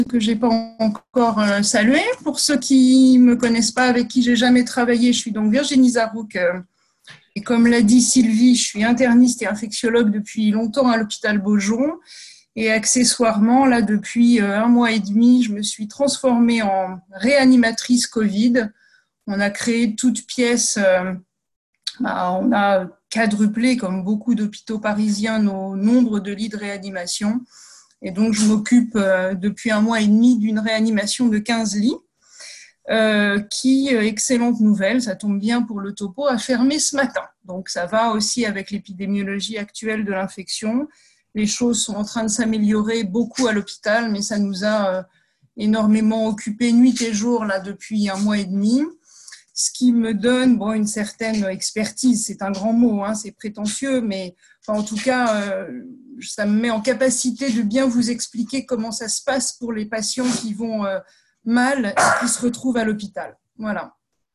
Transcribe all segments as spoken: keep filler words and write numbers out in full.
que j'ai pas encore euh, salués. Pour ceux qui me connaissent pas, avec qui j'ai jamais travaillé, je suis donc Virginie Zarouk. Euh, et comme l'a dit Sylvie, je suis interniste et infectiologue depuis longtemps à l'hôpital Beaujon. Et accessoirement, là, depuis euh, un mois et demi, je me suis transformée en réanimatrice Covid. On a créé toute pièce, euh, bah, on a quadruplé, comme beaucoup d'hôpitaux parisiens, nos nombres de lits de réanimation. Et donc, je m'occupe euh, depuis un mois et demi d'une réanimation de quinze lits euh, qui, euh, excellente nouvelle, ça tombe bien pour le topo, a fermé ce matin. Donc, ça va aussi avec l'épidémiologie actuelle de l'infection. Les choses sont en train de s'améliorer beaucoup à l'hôpital, mais ça nous a euh, énormément occupé nuit et jour là, depuis un mois et demi. Ce qui me donne bon, une certaine expertise, c'est un grand mot, hein, c'est prétentieux, mais enfin, en tout cas, euh, ça me met en capacité de bien vous expliquer comment ça se passe pour les patients qui vont euh, mal et qui se retrouvent à l'hôpital. Voilà.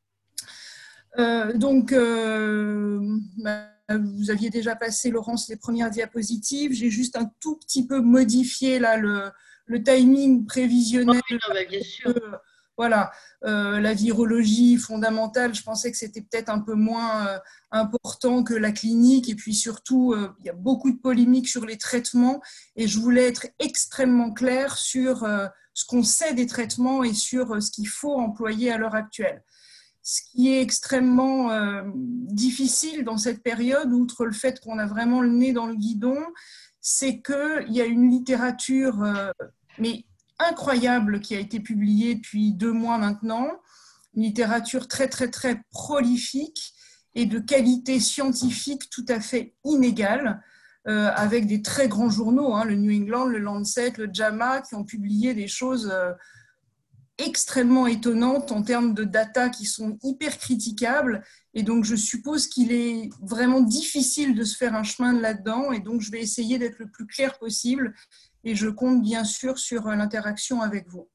Euh, donc, euh, bah, vous aviez déjà passé, Laurence, les premières diapositives. J'ai juste un tout petit peu modifié là, le, le timing prévisionnel. Oui, non, bah, bien sûr. Euh, voilà, euh, la virologie fondamentale, je pensais que c'était peut-être un peu moins euh, important que la clinique. Et puis surtout, euh, il y a beaucoup de polémiques sur les traitements. Et je voulais être extrêmement claire sur euh, ce qu'on sait des traitements et sur euh, ce qu'il faut employer à l'heure actuelle. Ce qui est extrêmement euh, difficile dans cette période, outre le fait qu'on a vraiment le nez dans le guidon, c'est qu'il y a une littérature euh, mais incroyable qui a été publiée depuis deux mois maintenant, une littérature très très très prolifique et de qualité scientifique tout à fait inégale, euh, avec des très grands journaux, hein, le New England, le Lancet, le JAMA, qui ont publié des choses euh, extrêmement étonnantes en termes de data qui sont hyper critiquables. Et donc, je suppose qu'il est vraiment difficile de se faire un chemin là-dedans. Et donc, je vais essayer d'être le plus clair possible. Et je compte bien sûr sur l'interaction avec vous.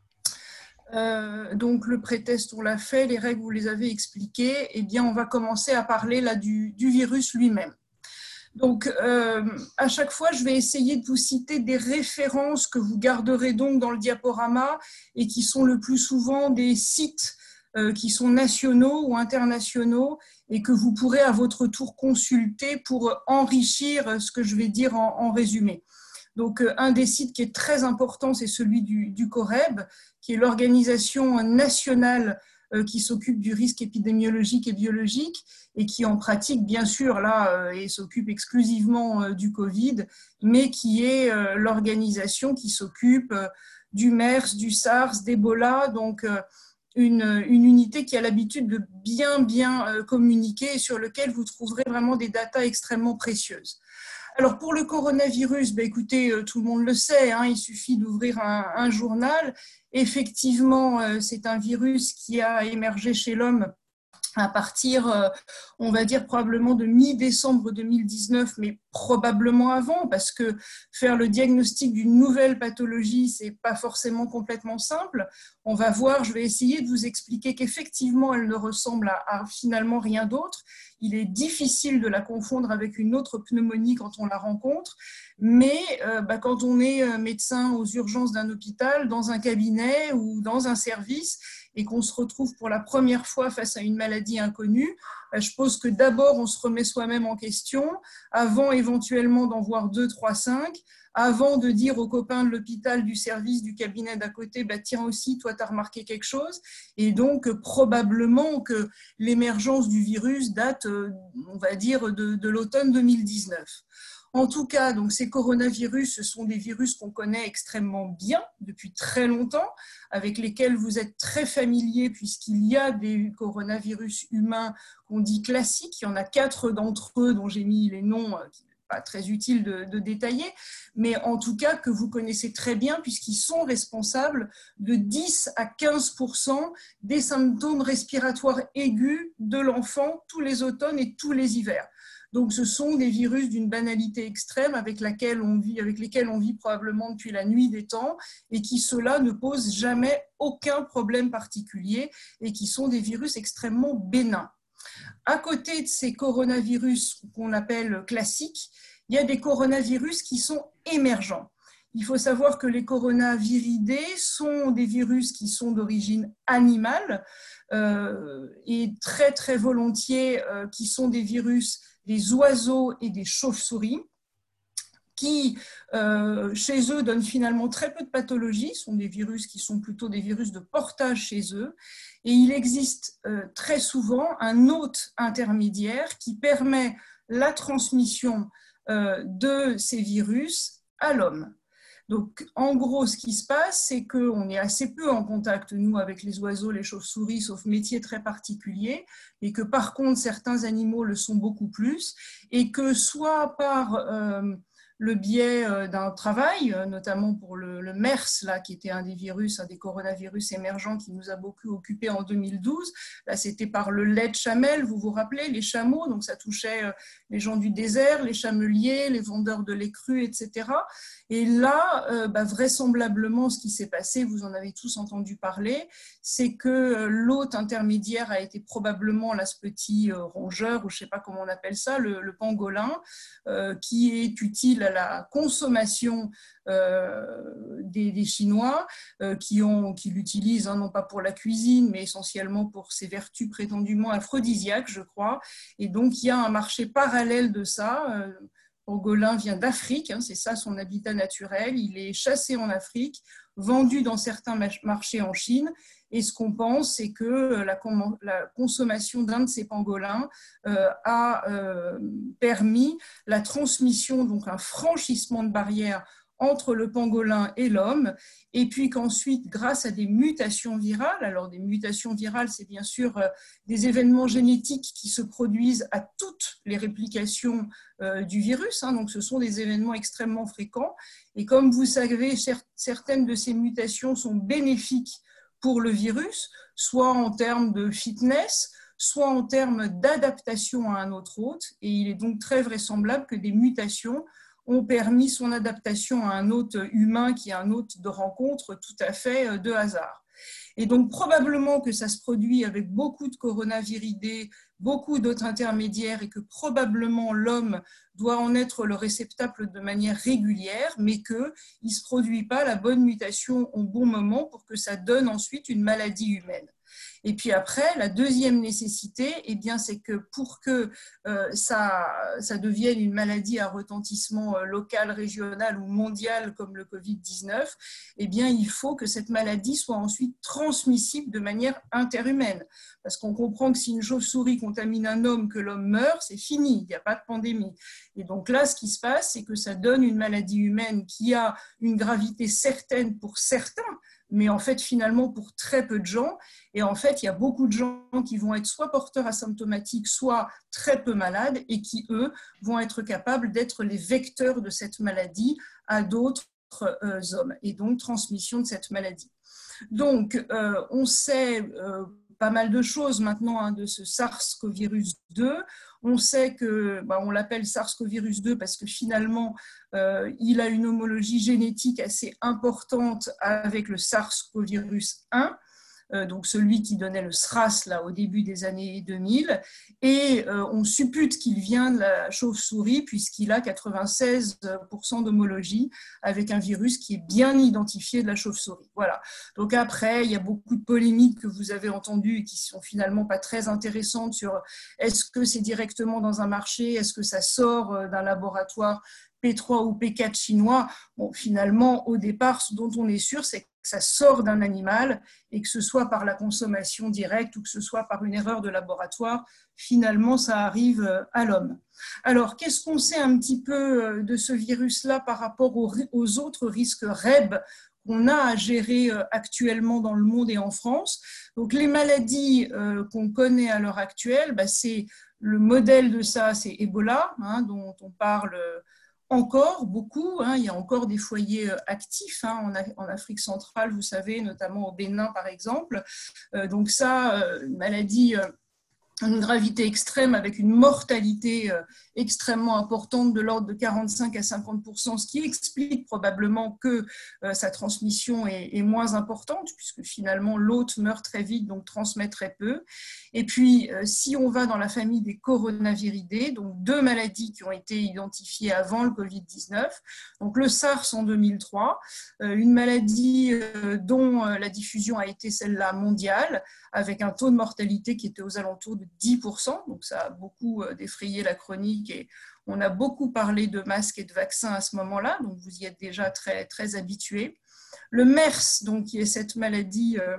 Euh, donc, le pré-test, on l'a fait. Les règles, vous les avez expliquées. Eh bien, on va commencer à parler là du, du virus lui-même. Donc, euh, à chaque fois, je vais essayer de vous citer des références que vous garderez donc dans le diaporama et qui sont le plus souvent des sites euh, qui sont nationaux ou internationaux et que vous pourrez à votre tour consulter pour enrichir ce que je vais dire en, en résumé. Donc, euh, un des sites qui est très important, c'est celui du, du COREB, qui est l'organisation nationale euh, qui s'occupe du risque épidémiologique et biologique et qui en pratique, bien sûr, là, euh, et s'occupe exclusivement euh, du Covid, mais qui est euh, l'organisation qui s'occupe euh, du MERS, du SARS, d'Ebola, donc euh, une, une unité qui a l'habitude de bien, bien euh, communiquer et sur lequel vous trouverez vraiment des datas extrêmement précieuses. Alors, pour le coronavirus, ben, écoutez, tout le monde le sait, hein, il suffit d'ouvrir un, un journal. Effectivement, euh, c'est un virus qui a émergé chez l'homme à partir, euh, on va dire, probablement de mi-décembre deux mille dix-neuf, mais probablement avant, parce que faire le diagnostic d'une nouvelle pathologie, c'est pas forcément complètement simple. On va voir, je vais essayer de vous expliquer qu'effectivement, elle ne ressemble à, à finalement rien d'autre. Il est difficile de la confondre avec une autre pneumonie quand on la rencontre, mais euh, bah, quand on est médecin aux urgences d'un hôpital, dans un cabinet ou dans un service, et qu'on se retrouve pour la première fois face à une maladie inconnue, je pense que d'abord, on se remet soi-même en question, avant éventuellement d'en voir deux, trois, cinq, avant de dire aux copains de l'hôpital, du service, du cabinet d'à côté, bah, tiens aussi, toi, tu as remarqué quelque chose. Et donc, probablement que l'émergence du virus date, on va dire, de, de l'automne deux mille dix-neuf. En tout cas, donc, ces coronavirus, ce sont des virus qu'on connaît extrêmement bien depuis très longtemps, avec lesquels vous êtes très familiers puisqu'il y a des coronavirus humains qu'on dit classiques. Il y en a quatre d'entre eux dont j'ai mis les noms, qui n'est pas très utile de, de détailler, mais en tout cas que vous connaissez très bien puisqu'ils sont responsables de dix à quinze pour cent des symptômes respiratoires aigus de l'enfant tous les automnes et tous les hivers. Donc, ce sont des virus d'une banalité extrême avec, laquelle on vit, avec lesquels on vit probablement depuis la nuit des temps et qui, ceux-là, ne posent jamais aucun problème particulier et qui sont des virus extrêmement bénins. À côté de ces coronavirus qu'on appelle classiques, il y a des coronavirus qui sont émergents. Il faut savoir que les coronaviridés sont des virus qui sont d'origine animale euh, et très très volontiers euh, qui sont des virus des oiseaux et des chauves-souris, qui, euh, chez eux, donnent finalement très peu de pathologies. Ce sont des virus qui sont plutôt des virus de portage chez eux. Et il existe euh, très souvent un hôte intermédiaire qui permet la transmission euh, de ces virus à l'homme. Donc, en gros, ce qui se passe, c'est qu'on est assez peu en contact, nous, avec les oiseaux, les chauves-souris, sauf métiers très particuliers, et que par contre, certains animaux le sont beaucoup plus, et que soit par euh, le biais d'un travail, notamment pour le, le MERS, là, qui était un des virus, un des coronavirus émergents qui nous a beaucoup occupés en deux mille douze. Là, c'était par le lait de chamelle, vous vous rappelez, les chameaux, donc ça touchait les gens du désert, les chameliers, les vendeurs de lait cru, et cetera. Et là, euh, bah, vraisemblablement, ce qui s'est passé, vous en avez tous entendu parler, c'est que l'hôte intermédiaire a été probablement là, ce petit euh, rongeur, ou je ne sais pas comment on appelle ça, le, le pangolin, euh, qui est utile à la consommation euh, des, des Chinois, euh, qui, ont, qui l'utilisent hein, non pas pour la cuisine, mais essentiellement pour ses vertus prétendument aphrodisiaques, je crois. Et donc, il y a un marché parallèle de ça. Euh, Pangolin vient d'Afrique, hein, c'est ça son habitat naturel. Il est chassé en Afrique, vendu dans certains marchés en Chine. Et ce qu'on pense, c'est que la, la consommation d'un de ces pangolins euh, a euh, permis la transmission, donc un franchissement de barrières entre le pangolin et l'homme, et puis qu'ensuite, grâce à des mutations virales, alors des mutations virales, c'est bien sûr euh, des événements génétiques qui se produisent à toutes les réplications euh, du virus, hein, donc ce sont des événements extrêmement fréquents, et comme vous savez, certaines de ces mutations sont bénéfiques pour le virus, soit en termes de fitness, soit en termes d'adaptation à un autre hôte, et il est donc très vraisemblable que des mutations ont permis son adaptation à un hôte humain qui est un hôte de rencontre tout à fait de hasard. Et donc probablement que ça se produit avec beaucoup de coronaviridés, beaucoup d'hôtes intermédiaires et que probablement l'homme doit en être le réceptacle de manière régulière, mais qu'il ne se produit pas la bonne mutation au bon moment pour que ça donne ensuite une maladie humaine. Et puis après, la deuxième nécessité, eh bien, c'est que pour que euh, ça, ça devienne une maladie à retentissement euh, local, régional ou mondial comme le covid dix-neuf, eh bien, il faut que cette maladie soit ensuite transmissible de manière interhumaine. Parce qu'on comprend que si une chauve-souris contamine un homme, que l'homme meurt, c'est fini, il n'y a pas de pandémie. Et donc là, ce qui se passe, c'est que ça donne une maladie humaine qui a une gravité certaine pour certains, mais en fait, finalement, pour très peu de gens. Et en fait, il y a beaucoup de gens qui vont être soit porteurs asymptomatiques, soit très peu malades, et qui, eux, vont être capables d'être les vecteurs de cette maladie à d'autres euh, hommes, et donc transmission de cette maladie. Donc, euh, on sait euh, pas mal de choses maintenant hein, de ce SARS-CoV deux. On sait que, bah, on l'appelle SARS-CoV deux parce que finalement, euh, il a une homologie génétique assez importante avec le SARS-CoV un. Euh, donc celui qui donnait le SRAS là, au début des années deux mille, et euh, on suppute qu'il vient de la chauve-souris puisqu'il a quatre-vingt-seize pour cent d'homologie avec un virus qui est bien identifié de la chauve-souris. Voilà. Donc après, il y a beaucoup de polémiques que vous avez entendues et qui sont finalement pas très intéressantes sur est-ce que c'est directement dans un marché, est-ce que ça sort d'un laboratoire P trois ou P quatre chinois. Bon, finalement, au départ, ce dont on est sûr, c'est que ça sort d'un animal et que ce soit par la consommation directe ou que ce soit par une erreur de laboratoire, finalement, ça arrive à l'homme. Alors, qu'est-ce qu'on sait un petit peu de ce virus-là par rapport aux autres risques R E B qu'on a à gérer actuellement dans le monde et en France? Donc, les maladies qu'on connaît à l'heure actuelle, bah, c'est le modèle de ça, c'est Ebola, hein, dont on parle encore beaucoup, hein, il y a encore des foyers actifs hein, en, en Afrique centrale, vous savez, notamment au Bénin par exemple. Euh, donc ça, euh, une maladie euh, une gravité extrême avec une mortalité extrêmement importante de l'ordre de quarante-cinq à cinquante pour cent, ce qui explique probablement que sa transmission est, est moins importante, puisque finalement l'hôte meurt très vite, donc transmet très peu. Et puis, si on va dans la famille des coronaviridés, donc deux maladies qui ont été identifiées avant le covid dix-neuf, donc le SARS en deux mille trois, une maladie dont la diffusion a été celle-là mondiale, avec un taux de mortalité qui était aux alentours de dix pour cent, donc ça a beaucoup défrayé la chronique et on a beaucoup parlé de masques et de vaccins à ce moment-là, donc vous y êtes déjà très, très habitués. Le MERS, donc, qui est cette maladie euh,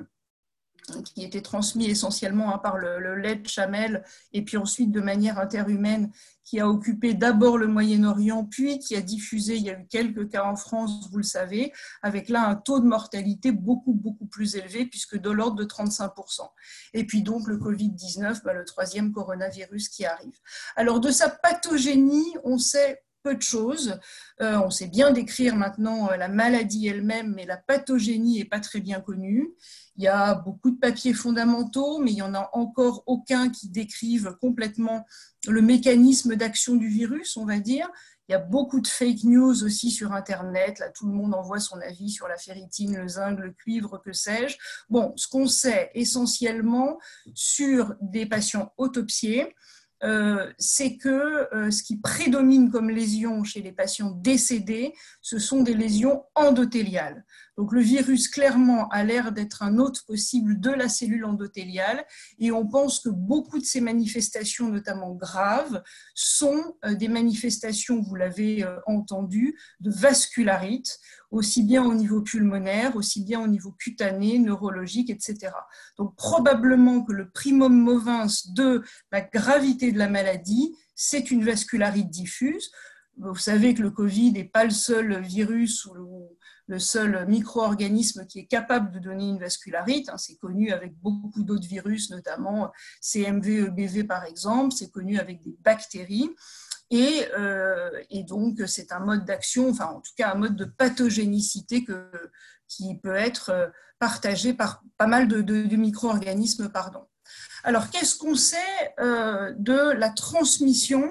qui était transmise essentiellement hein, par le, le lait de chamelle et puis ensuite de manière interhumaine, qui a occupé d'abord le Moyen-Orient, puis qui a diffusé, il y a eu quelques cas en France, vous le savez, avec là un taux de mortalité beaucoup, beaucoup plus élevé, puisque de l'ordre de trente-cinq pour cent. Et puis donc le covid dix-neuf, bah, le troisième coronavirus qui arrive. Alors de sa pathogénie, on sait peu de choses. Euh, on sait bien décrire maintenant la maladie elle-même, mais la pathogénie n'est pas très bien connue. Il y a beaucoup de papiers fondamentaux, mais il n'y en a encore aucun qui décrive complètement le mécanisme d'action du virus, on va dire. Il y a beaucoup de fake news aussi sur Internet. Là, tout le monde envoie son avis sur la ferritine, le zinc, le cuivre, que sais-je. Bon, ce qu'on sait essentiellement sur des patients autopsiés, Euh, c'est que euh, ce qui prédomine comme lésions chez les patients décédés, ce sont des lésions endothéliales. Donc le virus clairement a l'air d'être un hôte possible de la cellule endothéliale et on pense que beaucoup de ces manifestations, notamment graves, sont euh, des manifestations, vous l'avez euh, entendu, de vascularite, aussi bien au niveau pulmonaire, aussi bien au niveau cutané, neurologique, et cetera. Donc probablement que le primum movens de la gravité de la maladie, c'est une vascularite diffuse. Vous savez que le Covid n'est pas le seul virus ou le, le seul micro-organisme qui est capable de donner une vascularite. C'est connu avec beaucoup d'autres virus, notamment C M V, E B V par exemple. C'est connu avec des bactéries. Et, euh, et donc, c'est un mode d'action, enfin en tout cas un mode de pathogénicité que, qui peut être partagé par pas mal de, de, de micro-organismes. Pardon. Alors, qu'est-ce qu'on sait euh, de la transmission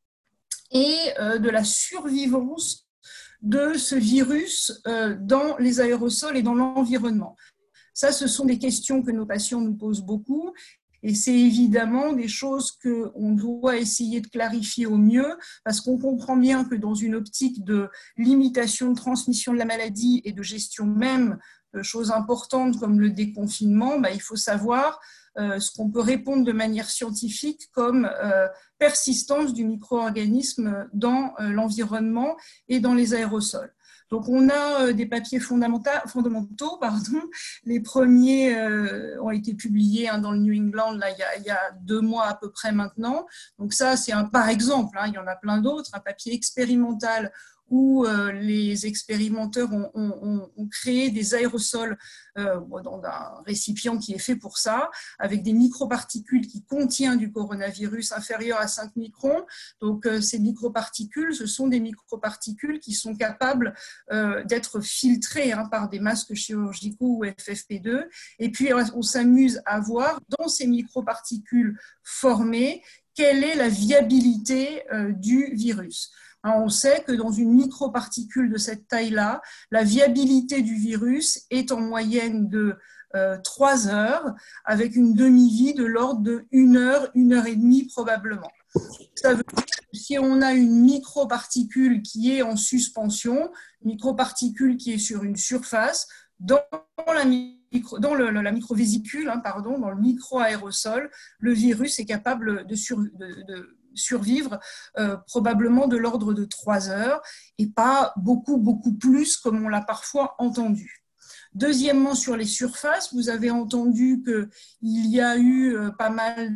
et euh, de la survivance de ce virus euh, dans les aérosols et dans l'environnement? Ça, ce sont des questions que nos patients nous posent beaucoup. Et c'est évidemment des choses qu'on doit essayer de clarifier au mieux, parce qu'on comprend bien que dans une optique de limitation de transmission de la maladie et de gestion même de choses importantes comme le déconfinement, bah, il faut savoir euh, ce qu'on peut répondre de manière scientifique comme euh, persistance du micro-organisme dans euh, l'environnement et dans les aérosols. Donc, on a des papiers fondamentaux, pardon. Les premiers euh, ont été publiés hein, dans le New England là, il, y a, il y a deux mois à peu près maintenant. Donc ça, c'est un par exemple, hein, il y en a plein d'autres, un papier expérimental où euh, les expérimenteurs ont, ont, ont créé des aérosols euh, dans un récipient qui est fait pour ça, avec des microparticules qui contiennent du coronavirus inférieur à cinq microns. Donc euh, ces microparticules, ce sont des microparticules qui sont capables euh, d'être filtrées hein, par des masques chirurgicaux ou F F P deux. Et puis on s'amuse à voir dans ces microparticules formées quelle est la viabilité euh, du virus. On sait que dans une microparticule de cette taille-là, la viabilité du virus est en moyenne de euh, trois heures, avec une demi-vie de l'ordre de une heure, une heure et demie probablement. Ça veut dire que si on a une microparticule qui est en suspension, une microparticule qui est sur une surface, dans la, micro, dans le, la microvésicule, hein, pardon, dans le micro-aérosol, le virus est capable de, sur, de, de survivre euh, probablement de l'ordre de trois heures et pas beaucoup, beaucoup plus comme on l'a parfois entendu. Deuxièmement, sur les surfaces, vous avez entendu qu'il y a eu euh, pas mal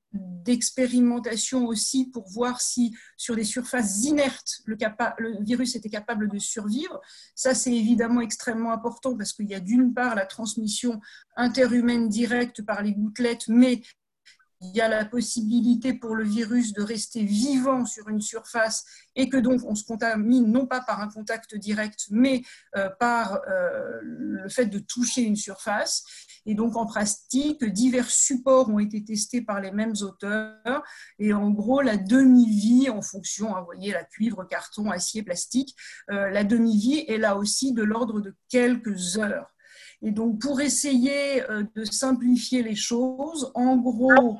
d'expérimentation aussi pour voir si sur des surfaces inertes le, le virus était capable de survivre. Ça, c'est évidemment extrêmement important parce qu'il y a d'une part la transmission interhumaine directe par les gouttelettes, mais il y a la possibilité pour le virus de rester vivant sur une surface et que donc on se contamine non pas par un contact direct, mais euh, par euh, le fait de toucher une surface. Et donc en pratique, divers supports ont été testés par les mêmes auteurs. Et en gros, la demi-vie, en fonction, hein, vous voyez, la cuivre, carton, acier, plastique, euh, la demi-vie est là aussi de l'ordre de quelques heures. Et donc, pour essayer de simplifier les choses, en gros,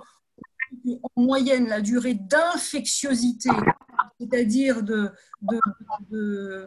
en moyenne, la durée d'infectiosité, c'est-à-dire de, de, de,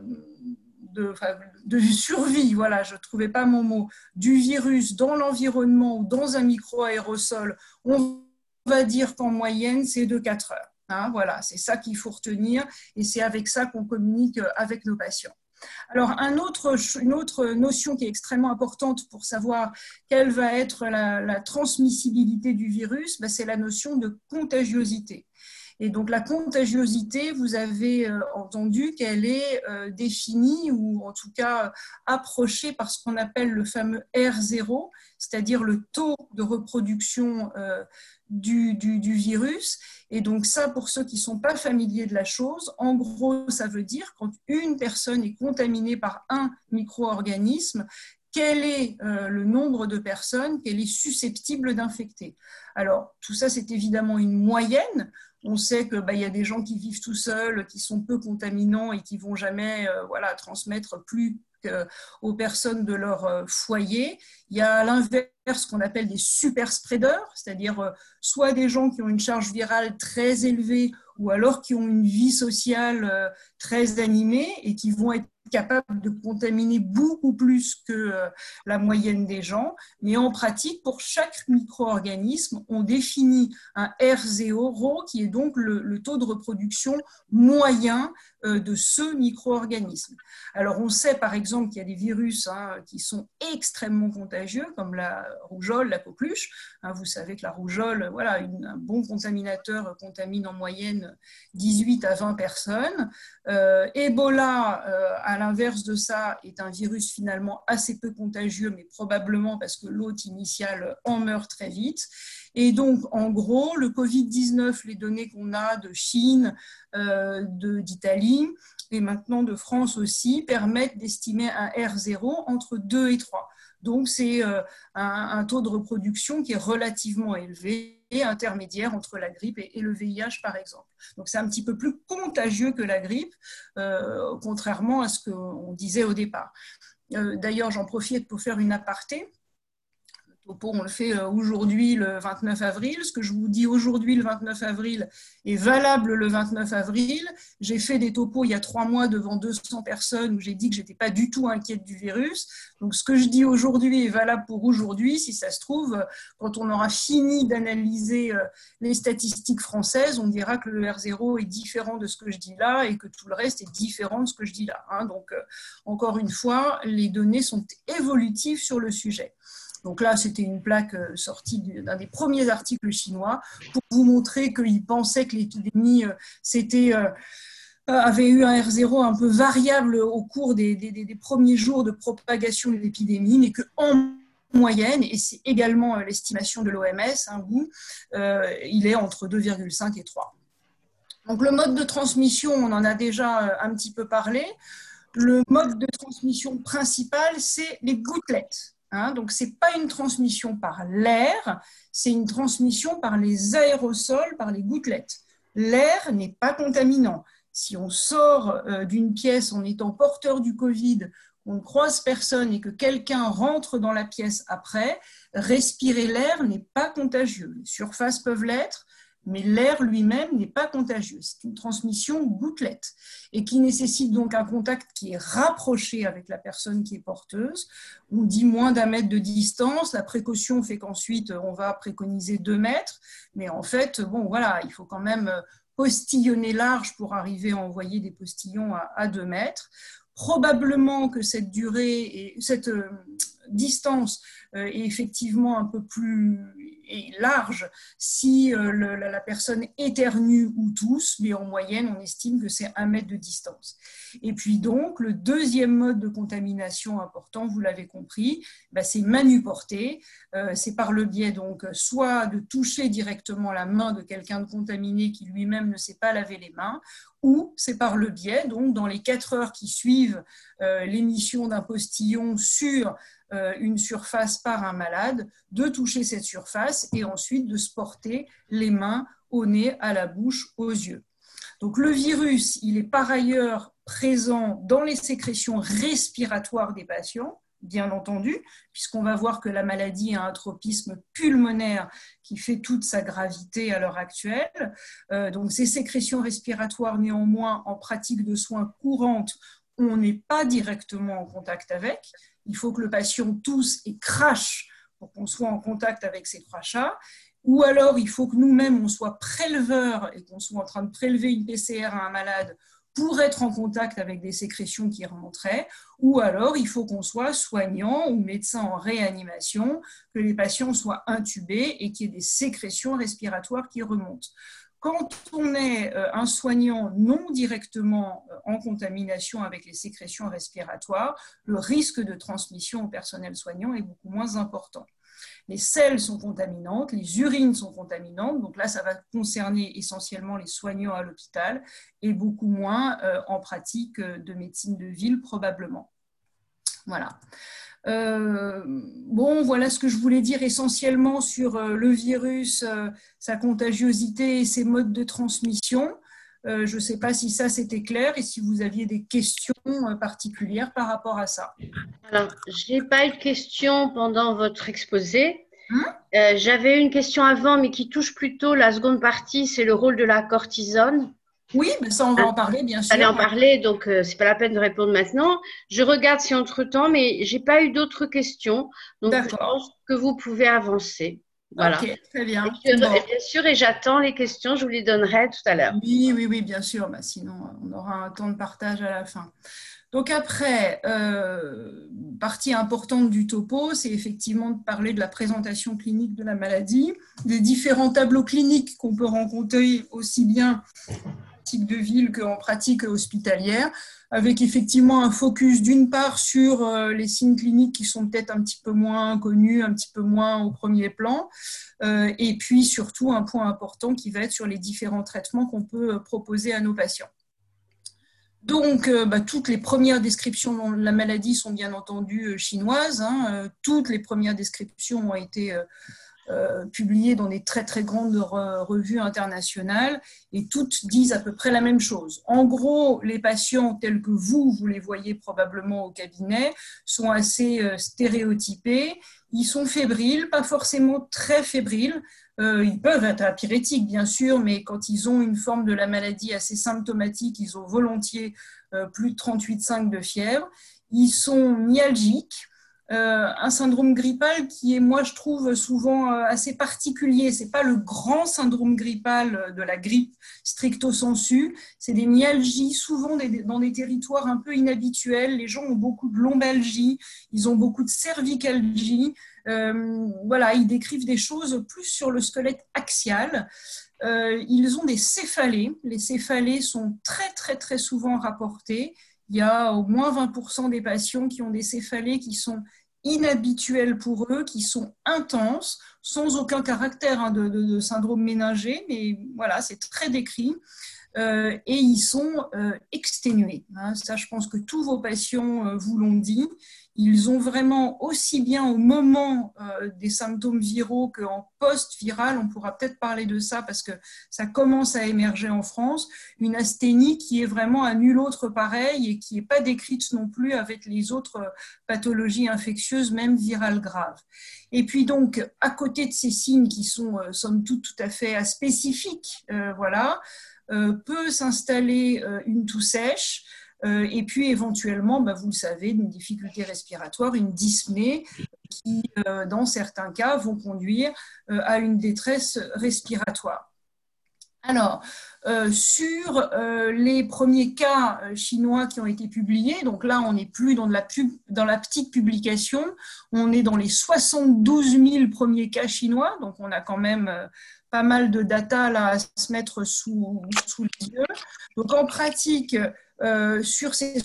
de, enfin, de survie, voilà, je ne trouvais pas mon mot, du virus dans l'environnement ou dans un micro-aérosol, on va dire qu'en moyenne, c'est de quatre heures. Hein, voilà, c'est ça qu'il faut retenir et c'est avec ça qu'on communique avec nos patients. Alors, un autre, une autre notion qui est extrêmement importante pour savoir quelle va être la, la transmissibilité du virus, ben, c'est la notion de contagiosité. Et donc, la contagiosité, vous avez euh, entendu qu'elle est euh, définie ou en tout cas approchée par ce qu'on appelle le fameux R zéro, c'est-à-dire le taux de reproduction euh, du, du, du virus. Et donc ça, pour ceux qui ne sont pas familiers de la chose, en gros, ça veut dire quand une personne est contaminée par un micro-organisme, quel est euh, le nombre de personnes qu'elle est susceptible d'infecter. Alors, tout ça, c'est évidemment une moyenne. On sait qu'il bah, y a des gens qui vivent tout seuls, qui sont peu contaminants et qui ne vont jamais euh, voilà, transmettre plus aux personnes de leur foyer. Il y a à l'inverse ce qu'on appelle des super spreaders, c'est-à-dire soit des gens qui ont une charge virale très élevée ou alors qui ont une vie sociale très animée et qui vont être capables de contaminer beaucoup plus que la moyenne des gens. Mais en pratique, pour chaque micro-organisme, on définit un R zéro qui est donc le, le taux de reproduction moyen de ce micro-organisme. Alors, on sait par exemple qu'il y a des virus hein, qui sont extrêmement contagieux, comme la rougeole, la coqueluche. Hein, vous savez que la rougeole, voilà, une, un bon contaminateur contamine en moyenne dix-huit à vingt personnes. Euh, Ebola, euh, à l'inverse de ça, est un virus finalement assez peu contagieux, mais probablement parce que l'hôte initial en meurt très vite. Et donc, en gros, le covid dix-neuf, les données qu'on a de Chine, euh, de, d'Italie et maintenant de France aussi, permettent d'estimer un R zéro entre deux et trois. Donc, c'est euh, un, un taux de reproduction qui est relativement élevé, et intermédiaire entre la grippe et, et le V I H, par exemple. Donc, c'est un petit peu plus contagieux que la grippe, euh, contrairement à ce qu'on disait au départ. Euh, d'ailleurs, j'en profite pour faire une aparté. Topo, on le fait aujourd'hui le vingt-neuf avril. Ce que je vous dis aujourd'hui le vingt-neuf avril est valable le vingt-neuf avril. J'ai fait des topos il y a trois mois devant deux cents personnes où j'ai dit que je n'étais pas du tout inquiète du virus. Donc ce que je dis aujourd'hui est valable pour aujourd'hui. Si ça se trouve, quand on aura fini d'analyser les statistiques françaises, on dira que le R zéro est différent de ce que je dis là et que tout le reste est différent de ce que je dis là. Donc encore une fois, les données sont évolutives sur le sujet. Donc là, c'était une plaque sortie d'un des premiers articles chinois pour vous montrer qu'ils pensaient que l'épidémie c'était, euh, avait eu un R zéro un peu variable au cours des, des, des premiers jours de propagation de l'épidémie, mais qu'en moyenne, et c'est également l'estimation de l'O M S, hein, où, euh, il est entre deux virgule cinq et trois. Donc le mode de transmission, on en a déjà un petit peu parlé. Le mode de transmission principal, c'est les gouttelettes. Hein, donc, ce n'est pas une transmission par l'air, c'est une transmission par les aérosols, par les gouttelettes. L'air n'est pas contaminant. Si on sort euh, d'une pièce en étant porteur du Covid, on ne croise personne et que quelqu'un rentre dans la pièce après, respirer l'air n'est pas contagieux. Les surfaces peuvent l'être, mais l'air lui-même n'est pas contagieux. C'est une transmission gouttelette et qui nécessite donc un contact qui est rapproché avec la personne qui est porteuse. On dit moins d'un mètre de distance. La précaution fait qu'ensuite, on va préconiser deux mètres. Mais en fait, bon, voilà, il faut quand même postillonner large pour arriver à envoyer des postillons à, à deux mètres. Probablement que cette durée et cette, distance euh, est effectivement un peu plus large si euh, le, la, la personne éternue ou tousse, mais en moyenne, on estime que c'est un mètre de distance. Et puis donc, le deuxième mode de contamination important, vous l'avez compris, ben, c'est main nue portée. Euh, c'est par le biais donc soit de toucher directement la main de quelqu'un de contaminé qui lui-même ne sait pas laver les mains, ou c'est par le biais, donc dans les quatre heures qui suivent euh, l'émission d'un postillon sur euh, une surface par un malade, de toucher cette surface et ensuite de se porter les mains au nez, à la bouche, aux yeux. Donc le virus, il est par ailleurs présent dans les sécrétions respiratoires des patients, bien entendu, puisqu'on va voir que la maladie a un tropisme pulmonaire qui fait toute sa gravité à l'heure actuelle. Euh, donc ces sécrétions respiratoires, néanmoins, en pratique de soins courantes, on n'est pas directement en contact avec. Il faut que le patient tousse et crache pour qu'on soit en contact avec ces crachats. Ou alors, il faut que nous-mêmes, on soit préleveurs et qu'on soit en train de prélever une P C R à un malade pour être en contact avec des sécrétions qui remonteraient, ou alors il faut qu'on soit soignant ou médecin en réanimation, que les patients soient intubés et qu'il y ait des sécrétions respiratoires qui remontent. Quand on est un soignant non directement en contamination avec les sécrétions respiratoires, le risque de transmission au personnel soignant est beaucoup moins important. Les selles sont contaminantes, les urines sont contaminantes, donc là ça va concerner essentiellement les soignants à l'hôpital et beaucoup moins euh, en pratique de médecine de ville probablement. Voilà. Euh, bon, voilà ce que je voulais dire essentiellement sur euh, le virus, euh, sa contagiosité et ses modes de transmission. Euh, je ne sais pas si ça c'était clair et si vous aviez des questions euh, particulières par rapport à ça. Alors, je n'ai pas eu de questions pendant votre exposé. Hum euh, J'avais une question avant, mais qui touche plutôt la seconde partie, c'est le rôle de la cortisone. Oui, mais ça, on va en parler, bien sûr. Allez en parler, donc euh, c'est pas la peine de répondre maintenant. Je regarde si entre-temps, mais j'ai pas eu d'autres questions. Donc, je pense que vous pouvez avancer. Voilà. Ok, très bien. Et je, Bon. Bien sûr, et j'attends les questions, je vous les donnerai tout à l'heure. Oui, oui, oui, bien sûr. Bah, sinon, on aura un temps de partage à la fin. Donc après, euh, partie importante du topo, c'est effectivement de parler de la présentation clinique de la maladie, des différents tableaux cliniques qu'on peut rencontrer aussi bien en pratique de ville qu'en pratique hospitalière, avec effectivement un focus d'une part sur les signes cliniques qui sont peut-être un petit peu moins connus, un petit peu moins au premier plan, euh, et puis surtout un point important qui va être sur les différents traitements qu'on peut proposer à nos patients. Donc, euh, bah, toutes les premières descriptions de la maladie sont bien entendu euh, chinoises. Hein. Euh, toutes les premières descriptions ont été euh, euh, publiées dans des très très grandes re revues internationales et toutes disent à peu près la même chose. En gros, les patients tels que vous, vous les voyez probablement au cabinet, sont assez euh, stéréotypés. Ils sont fébriles, pas forcément très fébriles. Euh, ils peuvent être apyrétiques, bien sûr, mais quand ils ont une forme de la maladie assez symptomatique, ils ont volontiers euh, plus de trente-huit virgule cinq de fièvre. Ils sont myalgiques, euh, un syndrome grippal qui est, moi, je trouve souvent euh, assez particulier. Ce n'est pas le grand syndrome grippal de la grippe stricto sensu. C'est des myalgies, souvent des, dans des territoires un peu inhabituels. Les gens ont beaucoup de lombalgie, ils ont beaucoup de cervicalgie. Euh, voilà, ils décrivent des choses plus sur le squelette axial. Euh, ils ont des céphalées. Les céphalées sont très, très, très souvent rapportées. Il y a au moins vingt pour cent des patients qui ont des céphalées qui sont inhabituelles pour eux, qui sont intenses, sans aucun caractère hein, de, de, de syndrome méningé, mais voilà, c'est très décrit. Euh, et ils sont euh, exténués. Hein. Ça, je pense que tous vos patients euh, vous l'ont dit. Ils ont vraiment, aussi bien au moment euh, des symptômes viraux qu'en post-viral, on pourra peut-être parler de ça parce que ça commence à émerger en France, une asthénie qui est vraiment à nul autre pareil et qui n'est pas décrite non plus avec les autres pathologies infectieuses, même virales graves. Et puis donc, à côté de ces signes qui sont, euh, somme toute, tout à fait spécifiques, euh, voilà, euh, peut s'installer euh, une toux sèche, Euh, et puis éventuellement, bah, vous le savez, une difficulté respiratoire, une dyspnée qui, euh, dans certains cas, vont conduire euh, à une détresse respiratoire. Alors, euh, sur euh, les premiers cas euh, chinois qui ont été publiés, donc là, on n'est plus dans, de la pub, dans la petite publication, on est dans les soixante-douze mille premiers cas chinois, donc on a quand même euh, pas mal de data là, à se mettre sous, sous les yeux. Donc, en pratique, euh, sur ces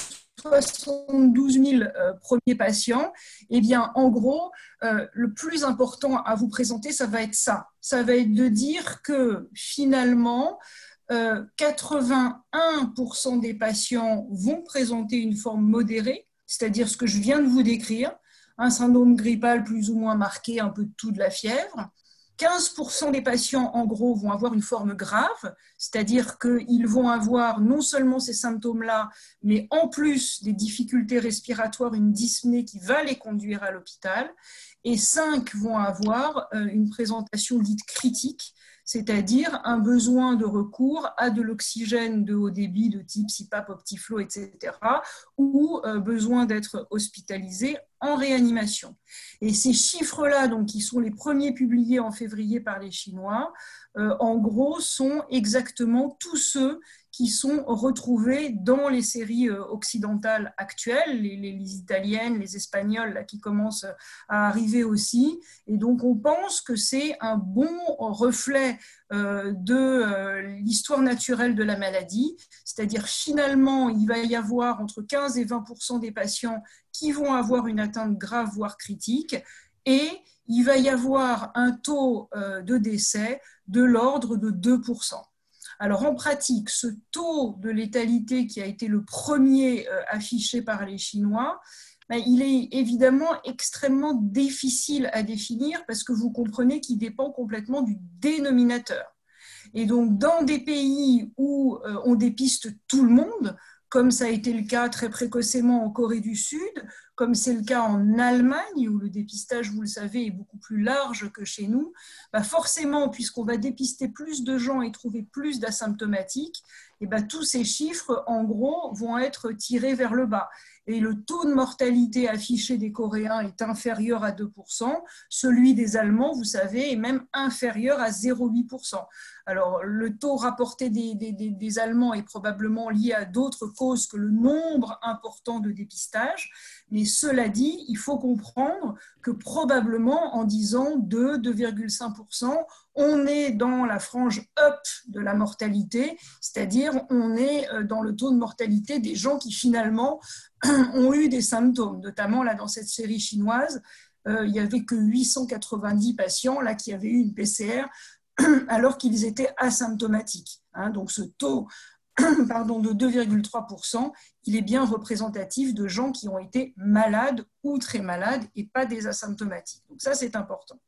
soixante-douze mille euh, premiers patients, eh bien, en gros, euh, le plus important à vous présenter, ça va être ça. Ça va être de dire que finalement, euh, quatre-vingt-un pour cent des patients vont présenter une forme modérée, c'est-à-dire ce que je viens de vous décrire, un syndrome grippal plus ou moins marqué, un peu de toux, de la fièvre. quinze pour cent des patients, en gros, vont avoir une forme grave, c'est-à-dire qu'ils vont avoir non seulement ces symptômes-là, mais en plus des difficultés respiratoires, une dyspnée qui va les conduire à l'hôpital. Et cinq vont avoir une présentation dite critique, c'est-à-dire un besoin de recours à de l'oxygène de haut débit de type C PAP, Optiflow, et cetera, ou besoin d'être hospitalisé en réanimation. Et ces chiffres-là, donc, qui sont les premiers publiés en février par les Chinois, euh, en gros, sont exactement tous ceux qui sont retrouvés dans les séries euh, occidentales actuelles, les, les, les italiennes, les espagnoles, là, qui commencent à arriver aussi. Et donc, on pense que c'est un bon reflet euh, de euh, l'histoire naturelle de la maladie, c'est-à-dire finalement, il va y avoir entre quinze et vingt pour cent des patients qui vont avoir une atteinte grave, voire critique, et il va y avoir un taux de décès de l'ordre de deux pour cent. Alors en pratique, ce taux de létalité qui a été le premier affiché par les Chinois, il est évidemment extrêmement difficile à définir parce que vous comprenez qu'il dépend complètement du dénominateur. Et donc dans des pays où on dépiste tout le monde, comme ça a été le cas très précocement en Corée du Sud, comme c'est le cas en Allemagne, où le dépistage, vous le savez, est beaucoup plus large que chez nous, bah forcément, puisqu'on va dépister plus de gens et trouver plus d'asymptomatiques, et bah tous ces chiffres, en gros, vont être tirés vers le bas. Et le taux de mortalité affiché des Coréens est inférieur à deux pour cent, celui des Allemands, vous savez, est même inférieur à zéro virgule huit pour cent. Alors, le taux rapporté des, des, des Allemands est probablement lié à d'autres causes que le nombre important de dépistages, mais cela dit, il faut comprendre que probablement en disant deux, deux virgule cinq pour cent, on est dans la frange up de la mortalité, c'est-à-dire on est dans le taux de mortalité des gens qui finalement ont eu des symptômes, notamment là dans cette série chinoise, euh, il n'y avait que huit cent quatre-vingt-dix patients là, qui avaient eu une P C R alors qu'ils étaient asymptomatiques. Hein, donc ce taux pardon, de deux virgule trois pour cent, il est bien représentatif de gens qui ont été malades ou très malades et pas des asymptomatiques. Donc ça, c'est important.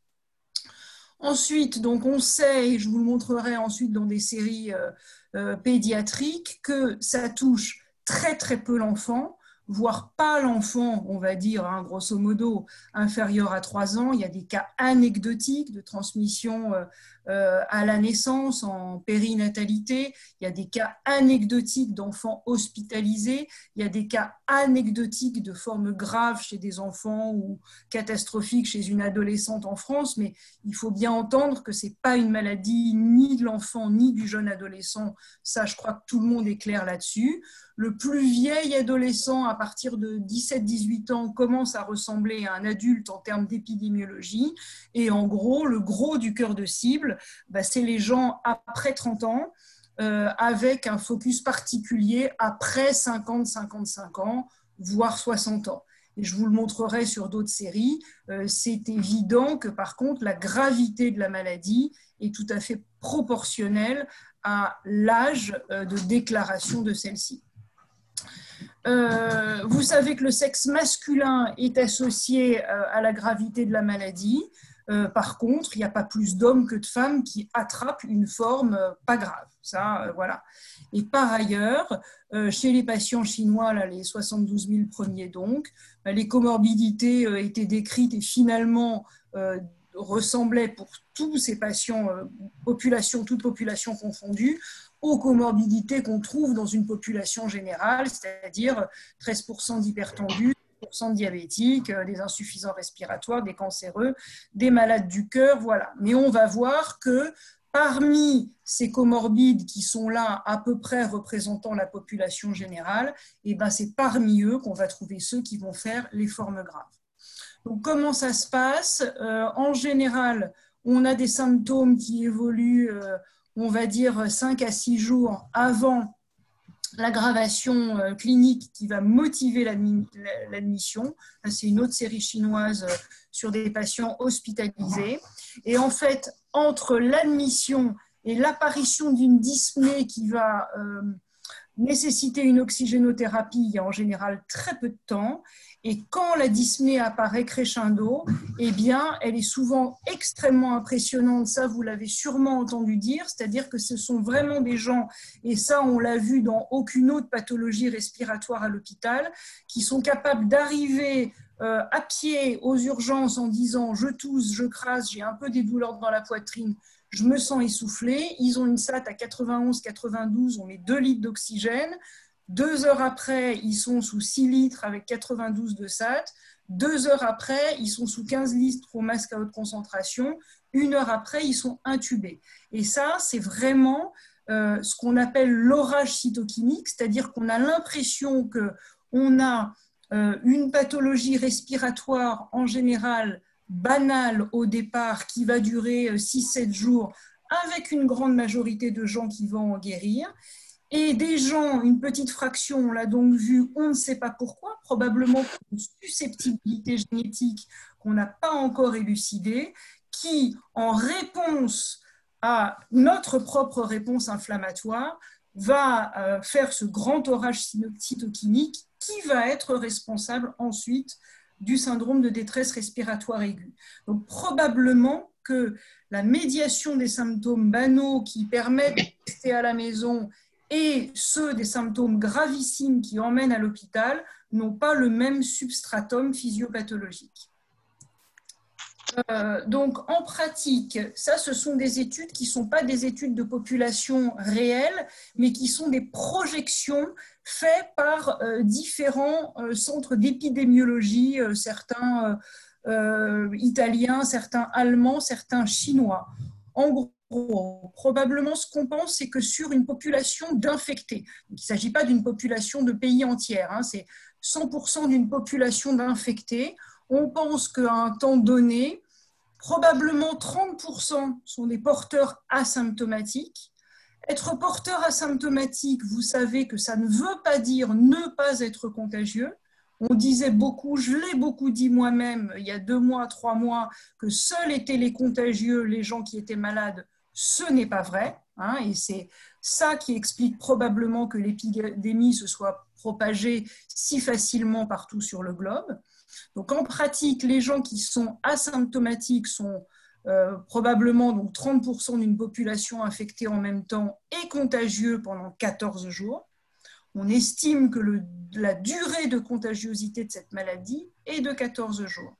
Ensuite, donc on sait, et je vous le montrerai ensuite dans des séries euh, euh, pédiatriques, que ça touche très très peu l'enfant, voire pas l'enfant, on va dire, hein, grosso modo, inférieur à trois ans. Il y a des cas anecdotiques de transmission euh, euh, à la naissance, en périnatalité. Il y a des cas anecdotiques d'enfants hospitalisés. Il y a des cas anecdotiques de formes graves chez des enfants ou catastrophiques chez une adolescente en France. Mais il faut bien entendre que ce n'est pas une maladie ni de l'enfant ni du jeune adolescent. Ça, je crois que tout le monde est clair là-dessus. Le plus vieil adolescent, à partir de dix-sept dix-huit ans, commence à ressembler à un adulte en termes d'épidémiologie. Et en gros, le gros du cœur de cible, bah, c'est les gens après trente ans, euh, avec un focus particulier après cinquante cinquante-cinq ans, voire soixante ans. Et je vous le montrerai sur d'autres séries. Euh, c'est évident que, par contre, la gravité de la maladie est tout à fait proportionnelle à l'âge de déclaration de celle-ci. Euh, vous savez que le sexe masculin est associé euh, à la gravité de la maladie. Euh, par contre, il n'y a pas plus d'hommes que de femmes qui attrapent une forme euh, pas grave. Ça, euh, voilà. Et par ailleurs, euh, chez les patients chinois, là, les soixante-douze mille premiers donc, bah, les comorbidités euh, étaient décrites et finalement euh, ressemblaient pour tous ces patients, euh, population, toute population confondue, aux comorbidités qu'on trouve dans une population générale, c'est-à-dire treize pour cent d'hypertendus, dix pour cent de diabétiques, des insuffisants respiratoires, des cancéreux, des malades du cœur, voilà. Mais on va voir que Parmi ces comorbides qui sont là à peu près représentant la population générale, et ben c'est parmi eux qu'on va trouver ceux qui vont faire les formes graves. Donc, comment ça se passe? euh, En général, on a des symptômes qui évoluent, euh, on va dire, cinq à six jours avant l'aggravation euh, clinique qui va motiver l'admission. C'est une autre série chinoise euh, sur des patients hospitalisés. Et en fait, entre l'admission et l'apparition d'une dyspnée qui va euh, nécessiter une oxygénothérapie, il y a en général très peu de temps. Et quand la dyspnée apparaît crescendo, eh bien, elle est souvent extrêmement impressionnante. Ça, vous l'avez sûrement entendu dire, c'est-à-dire que ce sont vraiment des gens, et ça, on l'a vu dans aucune autre pathologie respiratoire à l'hôpital, qui sont capables d'arriver euh, à pied aux urgences en disant « je tousse, je crasse, j'ai un peu des douleurs dans la poitrine ». Je me sens essoufflé. Ils ont une S A T à quatre-vingt-onze quatre-vingt-douze, on met deux litres d'oxygène. Deux heures après, ils sont sous six litres avec quatre-vingt-douze de S A T. Deux heures après, ils sont sous quinze litres au masque à haute concentration. Une heure après, ils sont intubés. Et ça, c'est vraiment euh, ce qu'on appelle l'orage cytokinique, c'est-à-dire qu'on a l'impression qu'on a euh, une pathologie respiratoire en général banale au départ qui va durer six sept jours avec une grande majorité de gens qui vont en guérir. Et des gens, une petite fraction, on l'a donc vu, on ne sait pas pourquoi, probablement pour une susceptibilité génétique qu'on n'a pas encore élucidée, qui, en réponse à notre propre réponse inflammatoire, va euh, faire ce grand orage cytokinique qui va être responsable ensuite du syndrome de détresse respiratoire aiguë. Donc probablement que la médiation des symptômes banaux qui permettent de rester à la maison et ceux des symptômes gravissimes qui emmènent à l'hôpital n'ont pas le même substratum physiopathologique. Euh, donc, en pratique, ça, ce sont des études qui ne sont pas des études de population réelles, mais qui sont des projections faites par euh, différents euh, centres d'épidémiologie, euh, certains euh, euh, italiens, certains allemands, certains chinois. En gros, probablement, ce qu'on pense, c'est que sur une population d'infectés, il ne s'agit pas d'une population de pays entière, hein, c'est cent pour cent d'une population d'infectés. On pense qu'à un temps donné, probablement trente pour cent sont des porteurs asymptomatiques. Être porteur asymptomatique, vous savez que ça ne veut pas dire ne pas être contagieux. On disait beaucoup, je l'ai beaucoup dit moi-même il y a deux mois, trois mois, que seuls étaient les contagieux, les gens qui étaient malades. Ce n'est pas vrai, hein, et c'est ça qui explique probablement que l'épidémie se soit propagée si facilement partout sur le globe. Donc en pratique, les gens qui sont asymptomatiques sont euh, probablement donc trente pour cent d'une population infectée en même temps et contagieux pendant quatorze jours. On estime que le, la durée de contagiosité de cette maladie est de quatorze jours.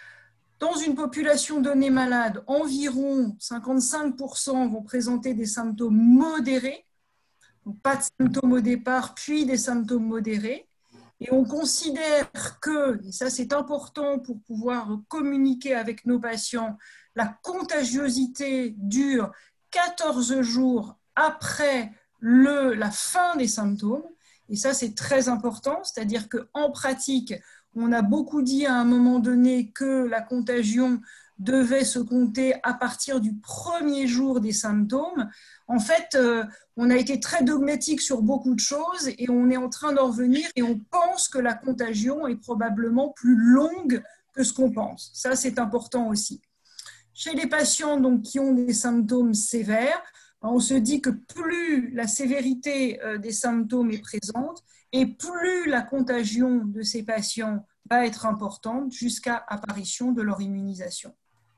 Dans une population donnée malade, environ cinquante-cinq pour cent vont présenter des symptômes modérés, donc pas de symptômes au départ, puis des symptômes modérés. Et on considère que, et ça c'est important pour pouvoir communiquer avec nos patients, la contagiosité dure quatorze jours après le, la fin des symptômes. Et ça c'est très important, c'est-à-dire qu'en pratique, on a beaucoup dit à un moment donné que la contagion devait se compter à partir du premier jour des symptômes. En fait, euh, on a été très dogmatique sur beaucoup de choses et on est en train d'en revenir et on pense que la contagion est probablement plus longue que ce qu'on pense. Ça, c'est important aussi. Chez les patients donc, qui ont des symptômes sévères, on se dit que plus la sévérité des symptômes est présente et plus la contagion de ces patients va être importante jusqu'à apparition de leur immunisation.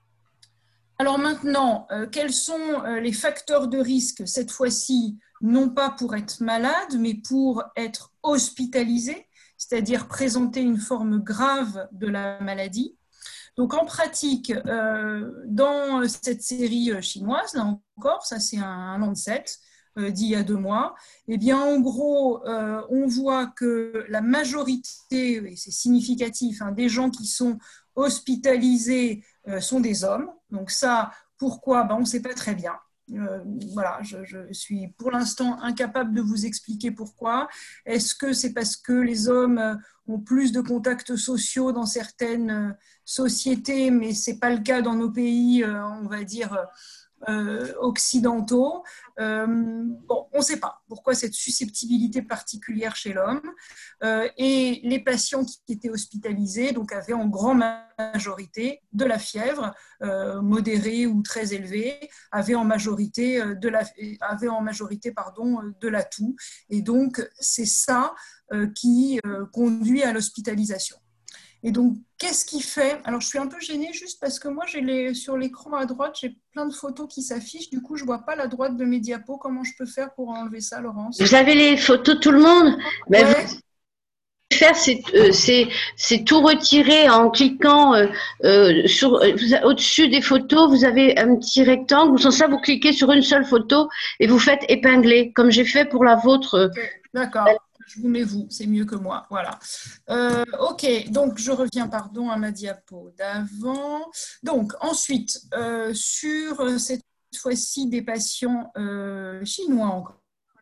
Alors maintenant, euh, quels sont euh, les facteurs de risque, cette fois-ci, non pas pour être malade, mais pour être hospitalisé, c'est-à-dire présenter une forme grave de la maladie. Donc en pratique, euh, dans cette série chinoise, là encore, ça c'est un, un Lancet euh, d'il y a deux mois, eh bien en gros, euh, on voit que la majorité, et c'est significatif, hein, des gens qui sont hospitalisés euh, sont des hommes. Donc ça, pourquoi? Ben, on ne sait pas très bien. Euh, voilà, je, je suis pour l'instant incapable de vous expliquer pourquoi. Est-ce que c'est parce que les hommes ont plus de contacts sociaux dans certaines sociétés, mais ce n'est pas le cas dans nos pays, on va dire, Euh, occidentaux. Euh, bon, on ne sait pas pourquoi cette susceptibilité particulière chez l'homme. Euh, et les patients qui étaient hospitalisés donc, avaient en grande majorité de la fièvre, euh, modérée ou très élevée, avaient en majorité, de la, avaient en majorité pardon, de la toux. Et donc, c'est ça euh, qui euh, conduit à l'hospitalisation. Et donc, qu'est-ce qui fait? Alors, je suis un peu gênée juste parce que moi, j'ai les, sur l'écran à droite, j'ai plein de photos qui s'affichent. Du coup, je ne vois pas la droite de mes diapos. Comment je peux faire pour enlever ça, Laurence? Vous avez les photos de tout le monde? Ben, ouais. vous faire, c'est euh, tout retirer en cliquant euh, euh, sur euh, au-dessus des photos. Vous avez un petit rectangle. Sans ça, vous cliquez sur une seule photo et vous faites épingler, comme j'ai fait pour la vôtre. Okay, d'accord. Je vous mets vous, c'est mieux que moi. Voilà. Euh, ok, donc je reviens, pardon, à ma diapo d'avant. Donc ensuite, euh, sur cette fois-ci des patients euh, chinois encore.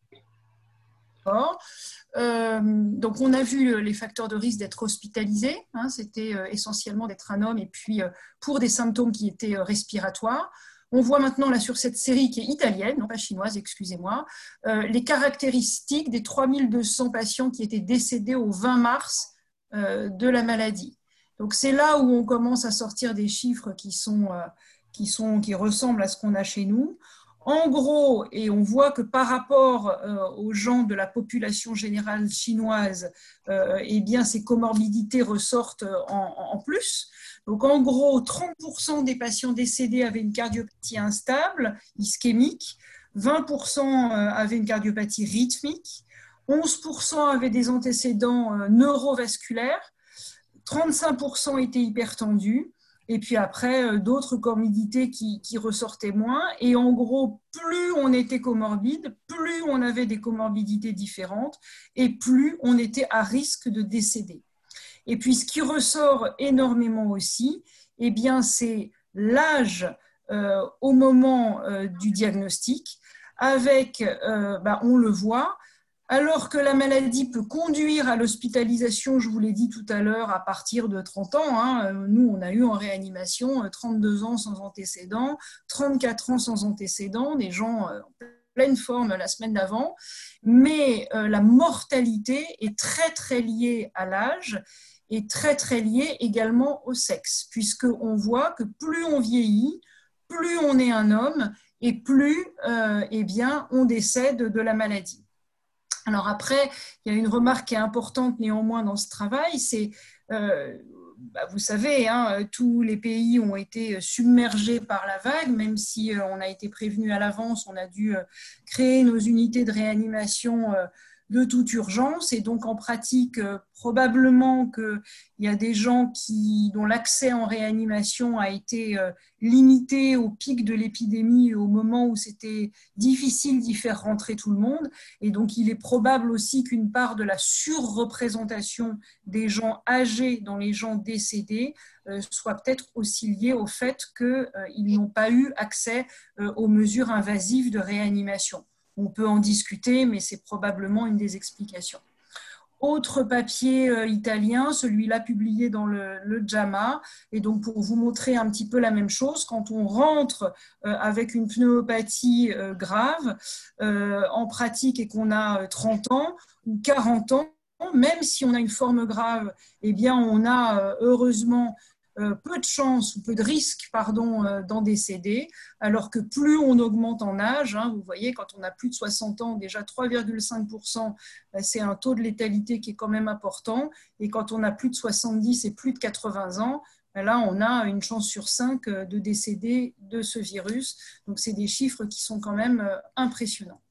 Euh, donc, on a vu les facteurs de risque d'être hospitalisé. Hein, c'était euh, essentiellement d'être un homme et puis euh, pour des symptômes qui étaient euh, respiratoires. On voit maintenant là sur cette série qui est italienne, non pas chinoise, excusez-moi, euh, les caractéristiques des trois mille deux cents patients qui étaient décédés au vingt mars euh, de la maladie. Donc, c'est là où on commence à sortir des chiffres qui, sont, euh, qui, sont, qui ressemblent à ce qu'on a chez nous. En gros, et on voit que par rapport euh, aux gens de la population générale chinoise, euh, eh bien, ces comorbidités ressortent en, en plus. Donc, en gros, trente pour cent des patients décédés avaient une cardiopathie instable, ischémique, vingt pour cent avaient une cardiopathie rythmique, onze pour cent avaient des antécédents euh, neurovasculaires, trente-cinq pour cent étaient hypertendus. Et puis après, d'autres comorbidités qui, qui ressortaient moins. Et en gros, plus on était comorbide, plus on avait des comorbidités différentes et plus on était à risque de décéder. Et puis, ce qui ressort énormément aussi, eh bien, c'est l'âge euh, au moment euh, du diagnostic, avec, euh, bah, on le voit, alors que la maladie peut conduire à l'hospitalisation, je vous l'ai dit tout à l'heure, à partir de trente ans. Hein. Nous, on a eu en réanimation trente-deux ans sans antécédents, trente-quatre ans sans antécédents, des gens en pleine forme la semaine d'avant. Mais euh, la mortalité est très, très liée à l'âge et très, très liée également au sexe, puisqu'on voit que plus on vieillit, plus on est un homme et plus euh, eh bien, on décède de la maladie. Alors après, il y a une remarque qui est importante néanmoins dans ce travail, c'est, euh, bah vous savez, hein, tous les pays ont été submergés par la vague, même si euh, on a été prévenu à l'avance, on a dû euh, créer nos unités de réanimation euh, de toute urgence. Et donc, en pratique, euh, probablement qu'il y a des gens qui, dont l'accès en réanimation a été euh, limité au pic de l'épidémie, au moment où c'était difficile d'y faire rentrer tout le monde. Et donc, il est probable aussi qu'une part de la surreprésentation des gens âgés dans les gens décédés euh, soit peut-être aussi liée au fait qu'ils euh, n'ont pas eu accès euh, aux mesures invasives de réanimation. On peut en discuter, mais c'est probablement une des explications. Autre papier euh, italien, celui-là publié dans le, le JAMA, et donc pour vous montrer un petit peu la même chose, quand on rentre euh, avec une pneumopathie euh, grave euh, en pratique et qu'on a trente ans ou quarante ans, même si on a une forme grave, eh bien on a euh, heureusement Euh, peu de chances ou peu de risques pardon, euh, d'en décéder, alors que plus on augmente en âge, hein, vous voyez, quand on a plus de soixante ans, déjà trois virgule cinq pour cent, ben, c'est un taux de létalité qui est quand même important, et quand on a plus de soixante-dix et plus de quatre-vingts ans, ben là, on a une chance sur cinq de décéder de ce virus. Donc, c'est des chiffres qui sont quand même euh, impressionnants.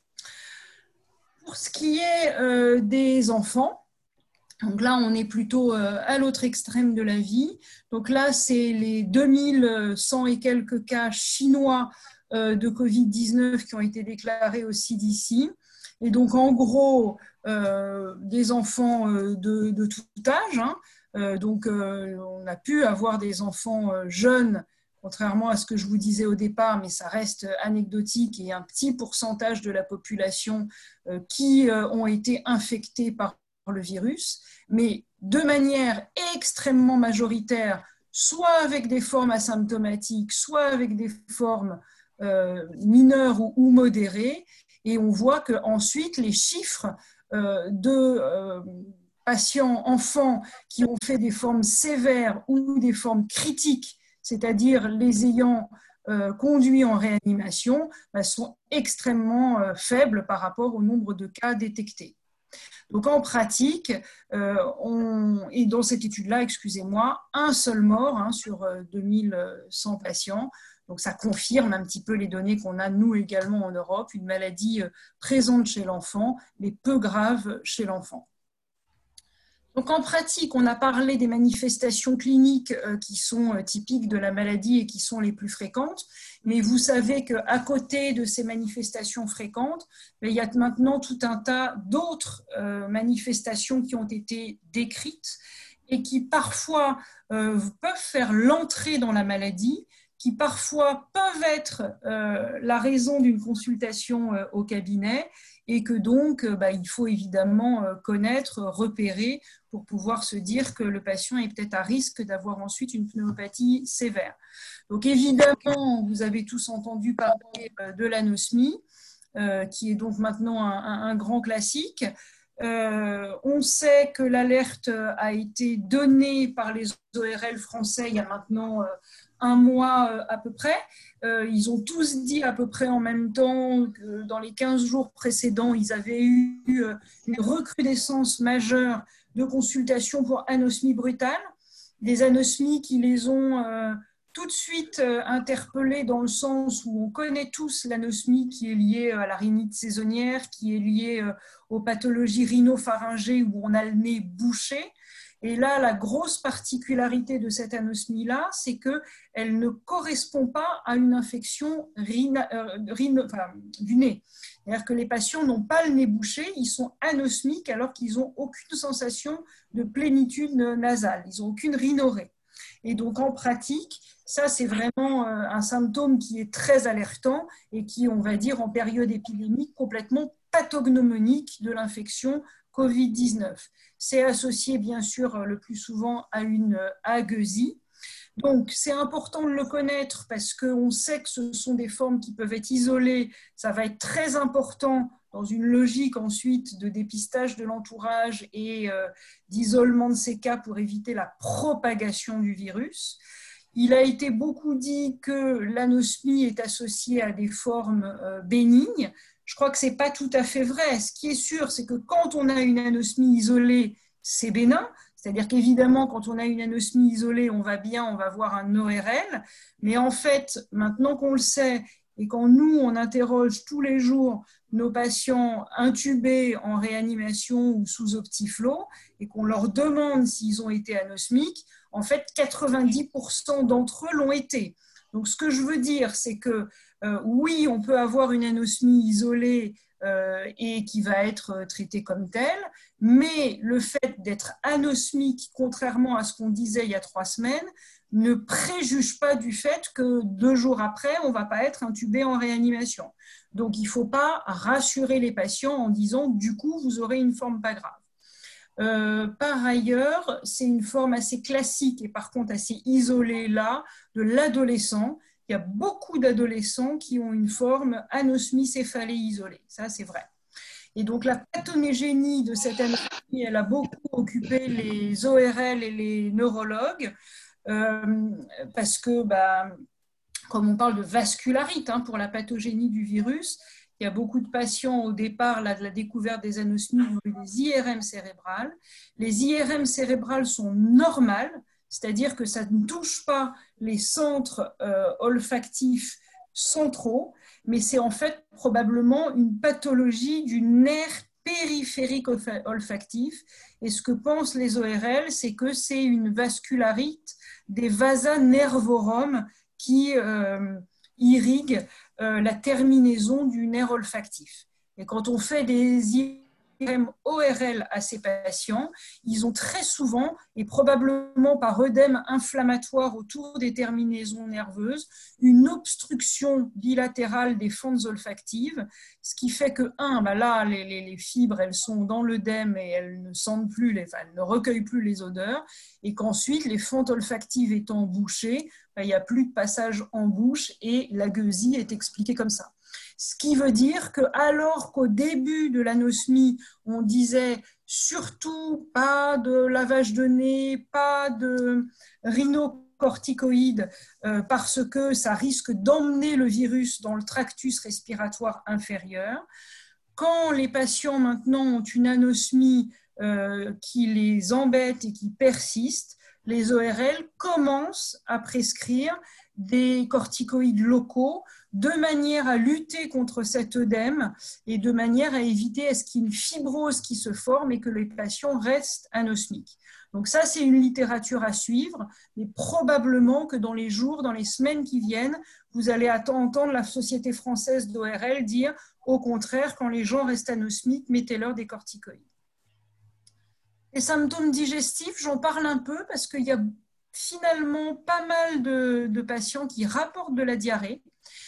Pour ce qui est euh, des enfants, donc là, on est plutôt à l'autre extrême de la vie. Donc là, c'est les deux mille cent et quelques cas chinois de covid dix-neuf qui ont été déclarés au C D C. Et donc, en gros, euh, des enfants de, de tout âge. Hein. Euh, donc, euh, on a pu avoir des enfants jeunes contrairement à ce que je vous disais au départ, mais ça reste anecdotique, et un petit pourcentage de la population euh, qui euh, ont été infectés par le virus, mais de manière extrêmement majoritaire, soit avec des formes asymptomatiques, soit avec des formes euh, mineures ou, ou modérées. Et on voit qu'ensuite, les chiffres euh, de euh, patients, enfants qui ont fait des formes sévères ou des formes critiques, c'est-à-dire les ayant euh, conduits en réanimation, bah, sont extrêmement euh, faibles par rapport au nombre de cas détectés. Donc en pratique, euh, on, et dans cette étude-là, excusez-moi, un seul mort hein, sur deux mille cent patients. Donc ça confirme un petit peu les données qu'on a nous également en Europe, une maladie présente chez l'enfant, mais peu grave chez l'enfant. Donc en pratique, on a parlé des manifestations cliniques qui sont typiques de la maladie et qui sont les plus fréquentes, mais vous savez qu'à côté de ces manifestations fréquentes, il y a maintenant tout un tas d'autres manifestations qui ont été décrites et qui parfois peuvent faire l'entrée dans la maladie, qui parfois peuvent être la raison d'une consultation au cabinet, et que donc, bah, il faut évidemment connaître, repérer pour pouvoir se dire que le patient est peut-être à risque d'avoir ensuite une pneumopathie sévère. Donc évidemment, vous avez tous entendu parler de l'anosmie, euh, qui est donc maintenant un, un, un grand classique. Euh, on sait que l'alerte a été donnée par les O R L français il y a maintenant euh, un mois euh, à peu près. Euh, ils ont tous dit à peu près en même temps que dans les quinze jours précédents, ils avaient eu euh, une recrudescence majeure de consultations pour anosmie brutale, des anosmies qui les ont euh, tout de suite euh, interpellés dans le sens où on connaît tous l'anosmie qui est liée à la rhinite saisonnière, qui est liée euh, aux pathologies rhinopharyngées où on a le nez bouché. Et là, la grosse particularité de cette anosmie-là, c'est qu'elle ne correspond pas à une infection rhina, euh, rhino, enfin, du nez. C'est-à-dire que les patients n'ont pas le nez bouché, ils sont anosmiques alors qu'ils n'ont aucune sensation de plénitude nasale, ils n'ont aucune rhinorrhée. Et donc, en pratique, ça, c'est vraiment un symptôme qui est très alertant et qui, on va dire, en période épidémique, complètement pathognomonique de l'infection covid dix-neuf. C'est associé, bien sûr, le plus souvent à une agueusie. Donc, c'est important de le connaître parce qu'on sait que ce sont des formes qui peuvent être isolées. Ça va être très important dans une logique ensuite de dépistage de l'entourage et euh, d'isolement de ces cas pour éviter la propagation du virus. Il a été beaucoup dit que l'anosmie est associée à des formes euh, bénignes. Je crois que ce n'est pas tout à fait vrai. Ce qui est sûr, c'est que quand on a une anosmie isolée, c'est bénin. C'est-à-dire qu'évidemment, quand on a une anosmie isolée, on va bien, on va voir un O R L. Mais en fait, maintenant qu'on le sait, et quand nous, on interroge tous les jours nos patients intubés en réanimation ou sous optiflow, et qu'on leur demande s'ils ont été anosmiques, en fait, quatre-vingt-dix pour cent d'entre eux l'ont été. Donc, ce que je veux dire, c'est que euh, oui, on peut avoir une anosmie isolée euh, et qui va être traitée comme telle, mais le fait d'être anosmique, contrairement à ce qu'on disait il y a trois semaines, ne préjuge pas du fait que deux jours après, on ne va pas être intubé en réanimation. Donc, il ne faut pas rassurer les patients en disant « du coup, vous aurez une forme pas grave ». Euh, par ailleurs, c'est une forme assez classique et par contre assez isolée là de l'adolescent. Il y a beaucoup d'adolescents qui ont une forme anosmie céphalée isolée. Ça, c'est vrai. Et donc, la pathogénie de cette anosmie, elle a beaucoup occupé les O R L et les neurologues euh, parce que, bah, comme on parle de vascularite hein, pour la pathogénie du virus, il y a beaucoup de patients au départ là, de la découverte des anosmies qui ont eu des I R M cérébrales. Les I R M cérébrales sont normales, c'est-à-dire que ça ne touche pas les centres euh, olfactifs centraux, mais c'est en fait probablement une pathologie du nerf périphérique olfactif. Et ce que pensent les O R L, c'est que c'est une vascularite des vasa nervorum qui euh, irrigue euh, la terminaison du nerf olfactif. Et quand on fait des O R L à ces patients, ils ont très souvent, et probablement par œdème inflammatoire autour des terminaisons nerveuses, une obstruction bilatérale des fentes olfactives, ce qui fait que, un, bah là, les, les, les fibres, elles sont dans l'œdème et elles ne sentent plus, les, enfin, elles ne recueillent plus les odeurs, et qu'ensuite, les fentes olfactives étant bouchées, bah, il n'y a plus de passage en bouche et la gueusie est expliquée comme ça. Ce qui veut dire que, alors qu'au début de l'anosmie, on disait surtout pas de lavage de nez, pas de rhinocorticoïdes, euh, parce que ça risque d'emmener le virus dans le tractus respiratoire inférieur. Quand les patients maintenant ont une anosmie euh, qui les embête et qui persiste, les O R L commencent à prescrire des corticoïdes locaux de manière à lutter contre cet œdème et de manière à éviter à ce qu'il y ait une fibrose qui se forme et que les patients restent anosmiques. Donc ça, c'est une littérature à suivre, mais probablement que dans les jours, dans les semaines qui viennent, vous allez entendre la Société française d'O R L dire au contraire, quand les gens restent anosmiques, mettez-leur des corticoïdes. Les symptômes digestifs, j'en parle un peu parce qu'il y a finalement pas mal de, de patients qui rapportent de la diarrhée.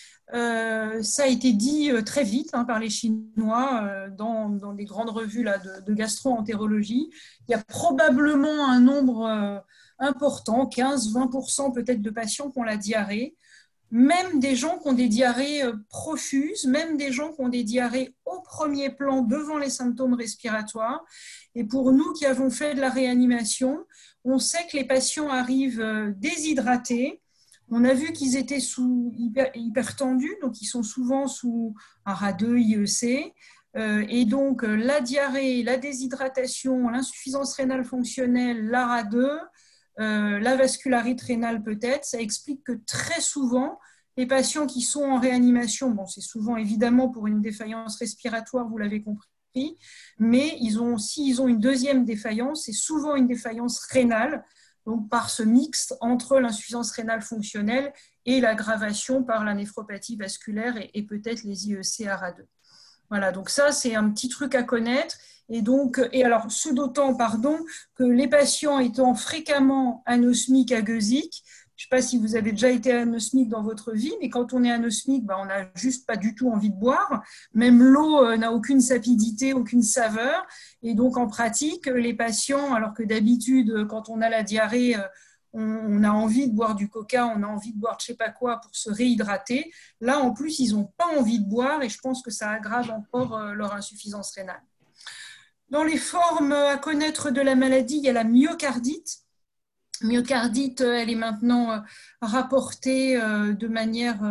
Euh, ça a été dit très vite hein, par les Chinois euh, dans, dans des grandes revues là, de, de gastro-entérologie. Il y a probablement un nombre euh, important, quinze à vingt pour cent peut-être de patients qui ont la diarrhée. Même des gens qui ont des diarrhées profuses, même des gens qui ont des diarrhées au premier plan devant les symptômes respiratoires. Et pour nous qui avons fait de la réanimation, on sait que les patients arrivent déshydratés. On a vu qu'ils étaient sous hyper, hypertendus, donc ils sont souvent sous un R A deux, I E C. Et donc la diarrhée, la déshydratation, l'insuffisance rénale fonctionnelle, l'A R A deux, Euh, la vascularite rénale peut-être, ça explique que très souvent, les patients qui sont en réanimation, bon, c'est souvent évidemment pour une défaillance respiratoire, vous l'avez compris, mais ils ont, s'ils ont une deuxième défaillance, c'est souvent une défaillance rénale, donc par ce mix entre l'insuffisance rénale fonctionnelle et l'aggravation par la néphropathie vasculaire et, et peut-être les I E C R A deux. Voilà, donc ça, c'est un petit truc à connaître. Et donc, et alors, ce d'autant, pardon, que les patients étant fréquemment anosmiques, agueusiques, je ne sais pas si vous avez déjà été anosmique dans votre vie, mais quand on est anosmique, ben, on n'a juste pas du tout envie de boire. Même l'eau euh, n'a aucune sapidité, aucune saveur. Et donc, en pratique, les patients, alors que d'habitude, quand on a la diarrhée, euh, on a envie de boire du coca, on a envie de boire je ne sais pas quoi pour se réhydrater. Là, en plus, ils n'ont pas envie de boire et je pense que ça aggrave encore leur insuffisance rénale. Dans les formes à connaître de la maladie, il y a la myocardite. Myocardite, elle est maintenant rapportée de manière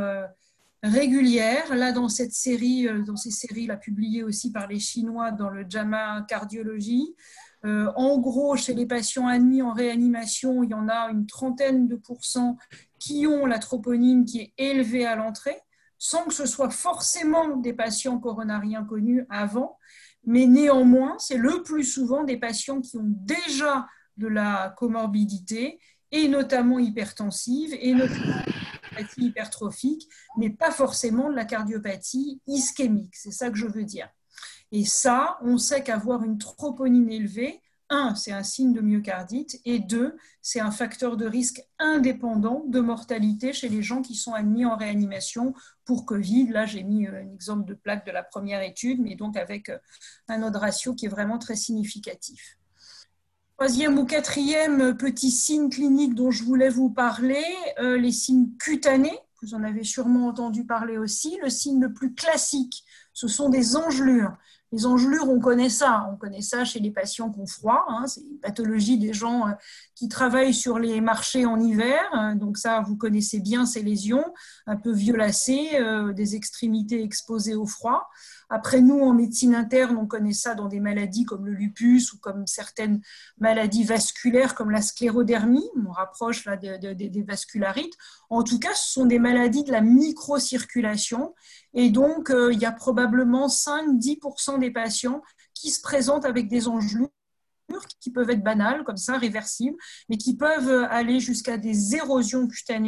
régulière. Là, dans cette série, dans ces séries là, publiées aussi par les Chinois dans le JAMA Cardiologie, Euh, en gros, chez les patients admis en réanimation, il y en a une trentaine de pourcents qui ont la troponine qui est élevée à l'entrée, sans que ce soit forcément des patients coronariens connus avant, mais néanmoins, c'est le plus souvent des patients qui ont déjà de la comorbidité, et notamment hypertensive, et notamment cardiopathie hypertrophique, mais pas forcément de la cardiopathie ischémique, c'est ça que je veux dire. Et ça, on sait qu'avoir une troponine élevée, un, c'est un signe de myocardite, et deux, c'est un facteur de risque indépendant de mortalité chez les gens qui sont admis en réanimation pour Covid. Là, j'ai mis un exemple de plaque de la première étude, mais donc avec un odds ratio qui est vraiment très significatif. Troisième ou quatrième petit signe clinique dont je voulais vous parler, euh, les signes cutanés. Vous en avez sûrement entendu parler aussi. Le signe le plus classique, ce sont des engelures. Les engelures, on connaît ça. On connaît ça chez les patients qui ont froid. Hein. C'est une pathologie des gens qui travaillent sur les marchés en hiver. Donc ça, vous connaissez bien ces lésions, un peu violacées, euh, des extrémités exposées au froid. Après, nous, en médecine interne, on connaît ça dans des maladies comme le lupus ou comme certaines maladies vasculaires comme la sclérodermie. On rapproche là de, de, de, des vascularites. En tout cas, ce sont des maladies de la microcirculation. Et donc, euh, il y a probablement cinq à dix pour cent des patients qui se présentent avec des engelures qui peuvent être banales, comme ça, réversibles, mais qui peuvent aller jusqu'à des érosions cutanées.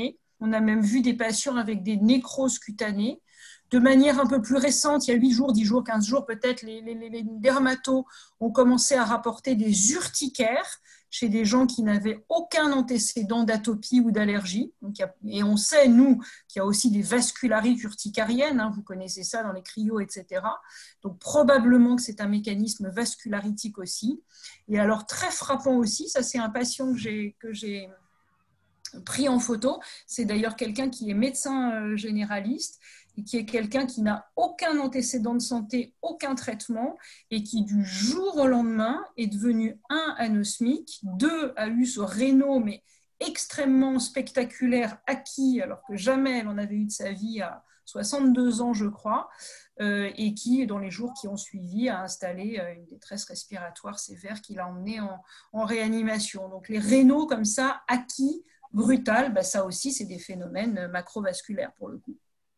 On a même vu des patients avec des nécroses cutanées. De manière un peu plus récente, il y a huit jours, dix jours, quinze jours, peut-être, les, les, les dermatos ont commencé à rapporter des urticaires chez des gens qui n'avaient aucun antécédent d'atopie ou d'allergie. Et on sait, nous, qu'il y a aussi des vascularites urticariennes, hein, vous connaissez ça dans les cryos, et cetera. Donc, probablement que c'est un mécanisme vascularitique aussi. Et alors, très frappant aussi, ça c'est un patient que j'ai, que j'ai pris en photo, c'est d'ailleurs quelqu'un qui est médecin généraliste, et qui est quelqu'un qui n'a aucun antécédent de santé, aucun traitement, et qui du jour au lendemain est devenu, un, anosmique, deux, a eu ce rénaux, mais extrêmement spectaculaire, acquis, alors que jamais elle en avait eu de sa vie à soixante-deux ans, je crois, euh, et qui, dans les jours qui ont suivi, a installé une détresse respiratoire sévère qui l'a emmené en, en réanimation. Donc les rénaux comme ça, acquis, brutal, bah, ça aussi, c'est des phénomènes macrovasculaires pour le coup.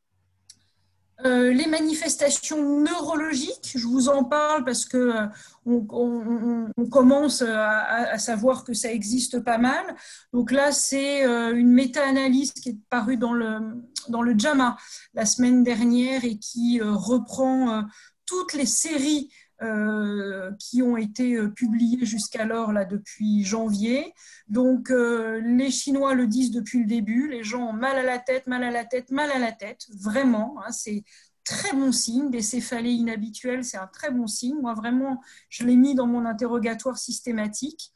Euh, les manifestations neurologiques, je vous en parle parce que euh, on, on, on commence à, à savoir que ça existe pas mal. Donc là, c'est euh, une méta-analyse qui est parue dans le, dans le JAMA la semaine dernière et qui euh, reprend euh, toutes les séries Euh, qui ont été euh, publiées jusqu'alors là depuis janvier. Donc euh, les Chinois le disent depuis le début, les gens ont mal à la tête, mal à la tête, mal à la tête, vraiment, hein, c'est très bon signe, des céphalées inhabituelles, c'est un très bon signe. Moi vraiment, je l'ai mis dans mon interrogatoire systématique.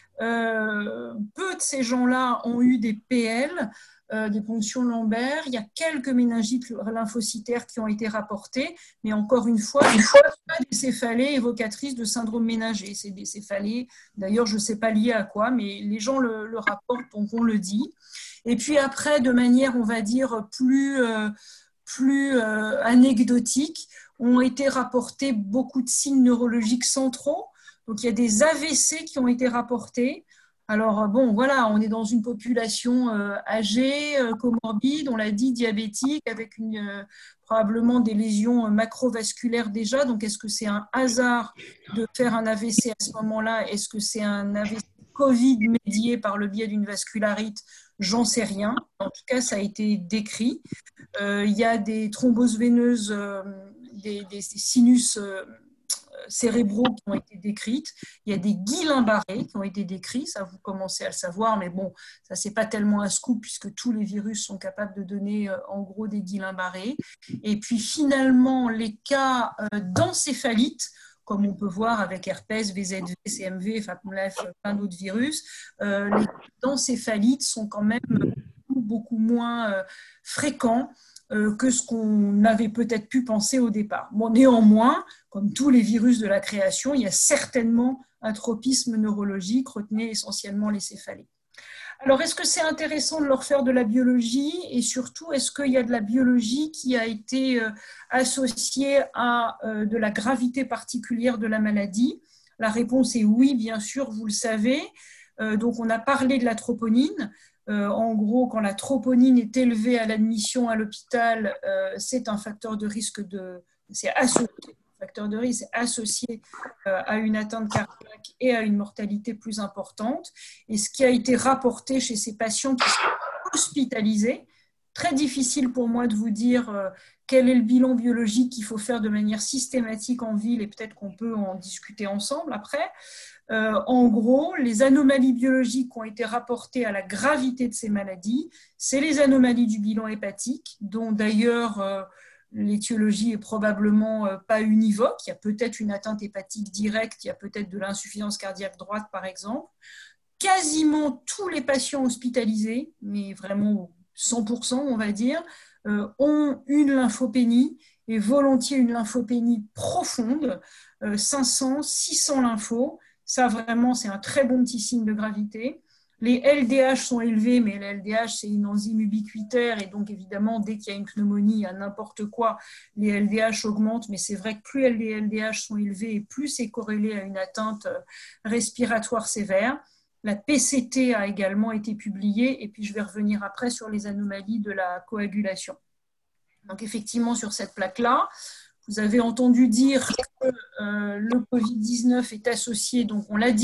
Euh, peu de ces gens-là ont eu des P L, Euh, des ponctions lombaires. Il y a quelques méningites lymphocytaires qui ont été rapportées, mais encore une fois, une fois pas des céphalées évocatrices de syndrome méningé. C'est des céphalées, d'ailleurs, je ne sais pas liées à quoi, mais les gens le, le rapportent, donc on le dit. Et puis après, de manière, on va dire, plus, euh, plus euh, anecdotique, ont été rapportés beaucoup de signes neurologiques centraux. Donc, il y a des A V C qui ont été rapportés. Alors, bon, voilà, on est dans une population euh, âgée, euh, comorbide, on l'a dit, diabétique, avec une, euh, probablement des lésions macrovasculaires déjà. Donc, est-ce que c'est un hasard de faire un A V C à ce moment-là? Est-ce que c'est un A V C Covid médié par le biais d'une vascularite? J'en sais rien. En tout cas, ça a été décrit. Euh, il y a des thromboses veineuses, euh, des, des sinus euh, cérébraux qui ont été décrites. Il y a des Guillain-Barré qui ont été décrits, ça vous commencez à le savoir, mais bon, ça c'est pas tellement un scoop puisque tous les virus sont capables de donner euh, en gros des Guillain-Barré. Et puis finalement, les cas euh, d'encéphalite, comme on peut voir avec herpès, V Z V, C M V, enfin bref, plein d'autres virus, euh, les cas d'encéphalite sont quand même beaucoup, beaucoup moins euh, fréquents que ce qu'on avait peut-être pu penser au départ. Bon, néanmoins, comme tous les virus de la création, il y a certainement un tropisme neurologique, retenez essentiellement les céphalées. Alors, est-ce que c'est intéressant de leur faire de la biologie et surtout, est-ce qu'il y a de la biologie qui a été euh, associée à euh, de la gravité particulière de la maladie? La réponse est oui, bien sûr, vous le savez. Euh, donc, on a parlé de la troponine. Euh, en gros, quand la troponine est élevée à l'admission à l'hôpital, euh, c'est un facteur de risque de, c'est associé, facteur de risque associé euh, à une atteinte cardiaque et à une mortalité plus importante. Et ce qui a été rapporté chez ces patients qui sont hospitalisés, très difficile pour moi de vous dire euh, quel est le bilan biologique qu'il faut faire de manière systématique en ville, et peut-être qu'on peut en discuter ensemble après. Euh, en gros, les anomalies biologiques qui ont été rapportées à la gravité de ces maladies, c'est les anomalies du bilan hépatique, dont d'ailleurs euh, l'étiologie est probablement euh, pas univoque. Il y a peut-être une atteinte hépatique directe, il y a peut-être de l'insuffisance cardiaque droite par exemple. Quasiment tous les patients hospitalisés, mais vraiment cent pour cent on va dire, euh, ont une lymphopénie et volontiers une lymphopénie profonde, euh, cinq cents, six cents lymphos. Ça, vraiment, c'est un très bon petit signe de gravité. Les L D H sont élevés, mais les L D H, c'est une enzyme ubiquitaire. Et donc, évidemment, dès qu'il y a une pneumonie, à n'importe quoi, les L D H augmentent. Mais c'est vrai que plus les L D H sont élevés, plus c'est corrélé à une atteinte respiratoire sévère. La P C T a également été publiée. Et puis, je vais revenir après sur les anomalies de la coagulation. Donc, effectivement, sur cette plaque-là, vous avez entendu dire que euh, le Covid dix-neuf est associé, donc on l'a dit,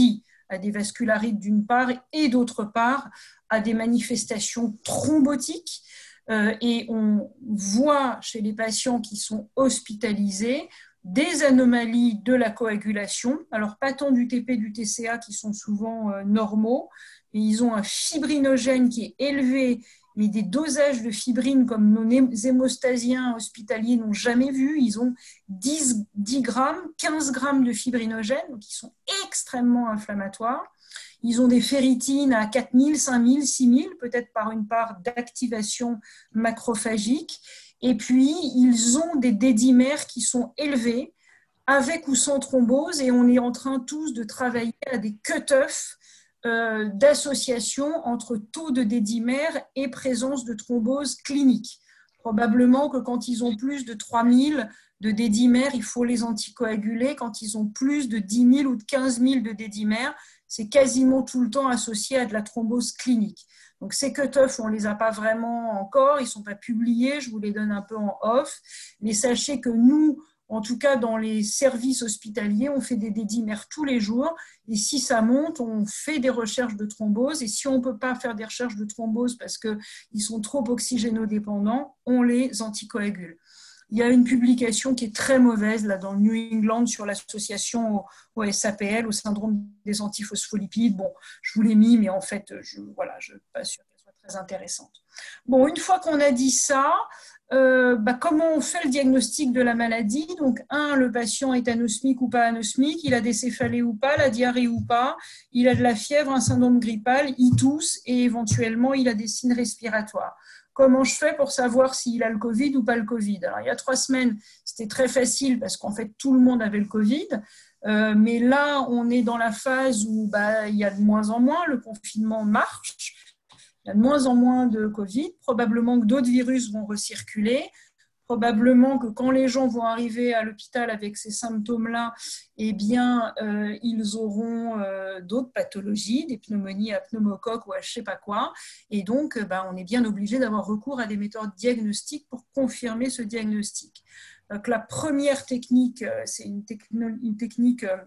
à des vascularites d'une part et d'autre part à des manifestations thrombotiques. Euh, et on voit chez les patients qui sont hospitalisés des anomalies de la coagulation, alors pas tant du T P, du T C A qui sont souvent euh, normaux, mais ils ont un fibrinogène qui est élevé, mais des dosages de fibrine comme nos hémostasiens hospitaliers n'ont jamais vu. Ils ont dix, dix grammes, quinze grammes de fibrinogène, donc ils sont extrêmement inflammatoires. Ils ont des ferritines à quatre mille, cinq mille, six mille, peut-être par une part d'activation macrophagique. Et puis, ils ont des dédimères qui sont élevés, avec ou sans thrombose, et on est en train tous de travailler à des cut-offs euh, d'association entre taux de dédimère et présence de thrombose clinique. Probablement que quand ils ont plus de trois mille de dédimère, il faut les anticoaguler. Quand ils ont plus de dix mille ou de quinze mille de dédimère, c'est quasiment tout le temps associé à de la thrombose clinique. Donc ces cut-offs, on ne les a pas vraiment encore, ils ne sont pas publiés, je vous les donne un peu en off, mais sachez que nous, en tout cas dans les services hospitaliers, on fait des dédimères tous les jours, et si ça monte, on fait des recherches de thrombose, et si on ne peut pas faire des recherches de thrombose parce qu'ils sont trop oxygénodépendants, on les anticoagule. Il y a une publication qui est très mauvaise là, dans le New England sur l'association au, au S A P L, au syndrome des antiphospholipides. Bon, je vous l'ai mis, mais en fait, je voilà, je ne suis pas sûre qu'elle soit très intéressante. Bon, une fois qu'on a dit ça, euh, bah, comment on fait le diagnostic de la maladie? Donc, un, le patient est anosmique ou pas anosmique, il a des céphalées ou pas, la diarrhée ou pas, il a de la fièvre, un syndrome grippal, il tousse et éventuellement, il a des signes respiratoires. Comment je fais pour savoir s'il a le Covid ou pas le Covid? Alors, il y a trois semaines, c'était très facile parce qu'en fait, tout le monde avait le Covid. Euh, mais là, on est dans la phase où bah, il y a de moins en moins, le confinement marche, il y a de moins en moins de Covid. Probablement que d'autres virus vont recirculer. Probablement que quand les gens vont arriver à l'hôpital avec ces symptômes-là, eh bien, euh, ils auront euh, d'autres pathologies, des pneumonies à pneumocoque ou à je ne sais pas quoi. Et donc, euh, bah, on est bien obligé d'avoir recours à des méthodes diagnostiques pour confirmer ce diagnostic. Donc, la première technique, euh, c'est une, techno- une technique euh,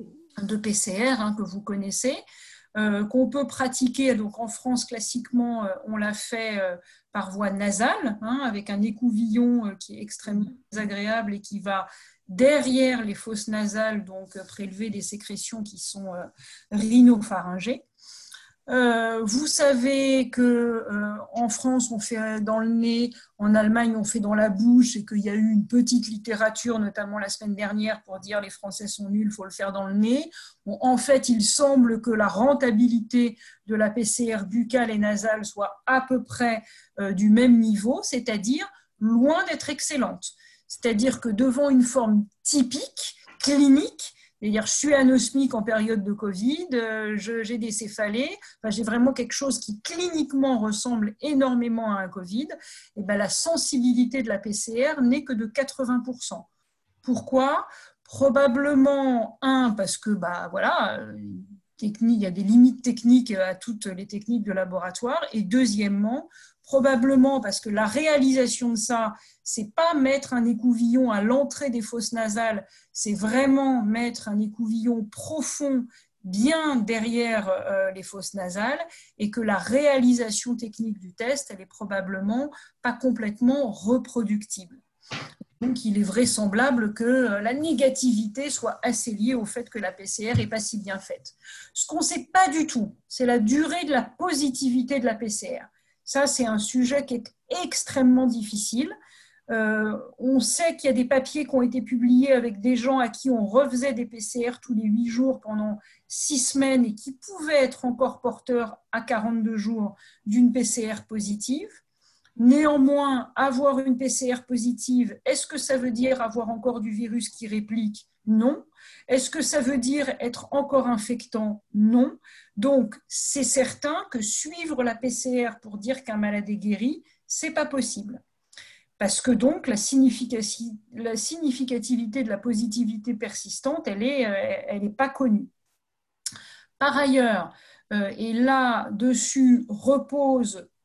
de P C R hein, que vous connaissez. Euh, qu'on peut pratiquer. Donc en France, classiquement, euh, on l'a fait euh, par voie nasale, hein, avec un écouvillon euh, qui est extrêmement désagréable et qui va derrière les fosses nasales, donc euh, prélever des sécrétions qui sont euh, rhinopharyngées. Euh, vous savez que euh, en France on fait dans le nez, en Allemagne on fait dans la bouche, et qu'il y a eu une petite littérature, notamment la semaine dernière, pour dire les Français sont nuls, il faut le faire dans le nez. Bon, en fait, il semble que la rentabilité de la P C R buccale et nasale soit à peu près euh, du même niveau, c'est-à-dire loin d'être excellente. C'est-à-dire que devant une forme typique, clinique, c'est-à-dire, je suis anosmique en période de Covid, euh, je, j'ai des céphalées, enfin, j'ai vraiment quelque chose qui cliniquement ressemble énormément à un Covid, et ben, la sensibilité de la P C R n'est que de quatre-vingts pour cent. Pourquoi? Probablement, un, parce que bah, voilà, technique, il y a des limites techniques à toutes les techniques de laboratoire, et deuxièmement, probablement parce que la réalisation de ça, c'est pas mettre un écouvillon à l'entrée des fosses nasales, c'est vraiment mettre un écouvillon profond bien derrière euh, les fosses nasales, et que la réalisation technique du test, elle est probablement pas complètement reproductible. Donc, il est vraisemblable que la négativité soit assez liée au fait que la P C R n'est pas si bien faite. Ce qu'on ne sait pas du tout, c'est la durée de la positivité de la P C R. Ça, c'est un sujet qui est extrêmement difficile. Euh, on sait qu'il y a des papiers qui ont été publiés avec des gens à qui on refaisait des P C R tous les huit jours pendant six semaines et qui pouvaient être encore porteurs à quarante-deux jours d'une P C R positive. Néanmoins, avoir une P C R positive, est-ce que ça veut dire avoir encore du virus qui réplique? Non. Est-ce que ça veut dire être encore infectant? Non. Donc, c'est certain que suivre la P C R pour dire qu'un malade est guéri, c'est pas possible. Parce que donc, la, significati- la significativité de la positivité persistante, elle est, elle est pas connue. Par ailleurs, euh, et là-dessus repose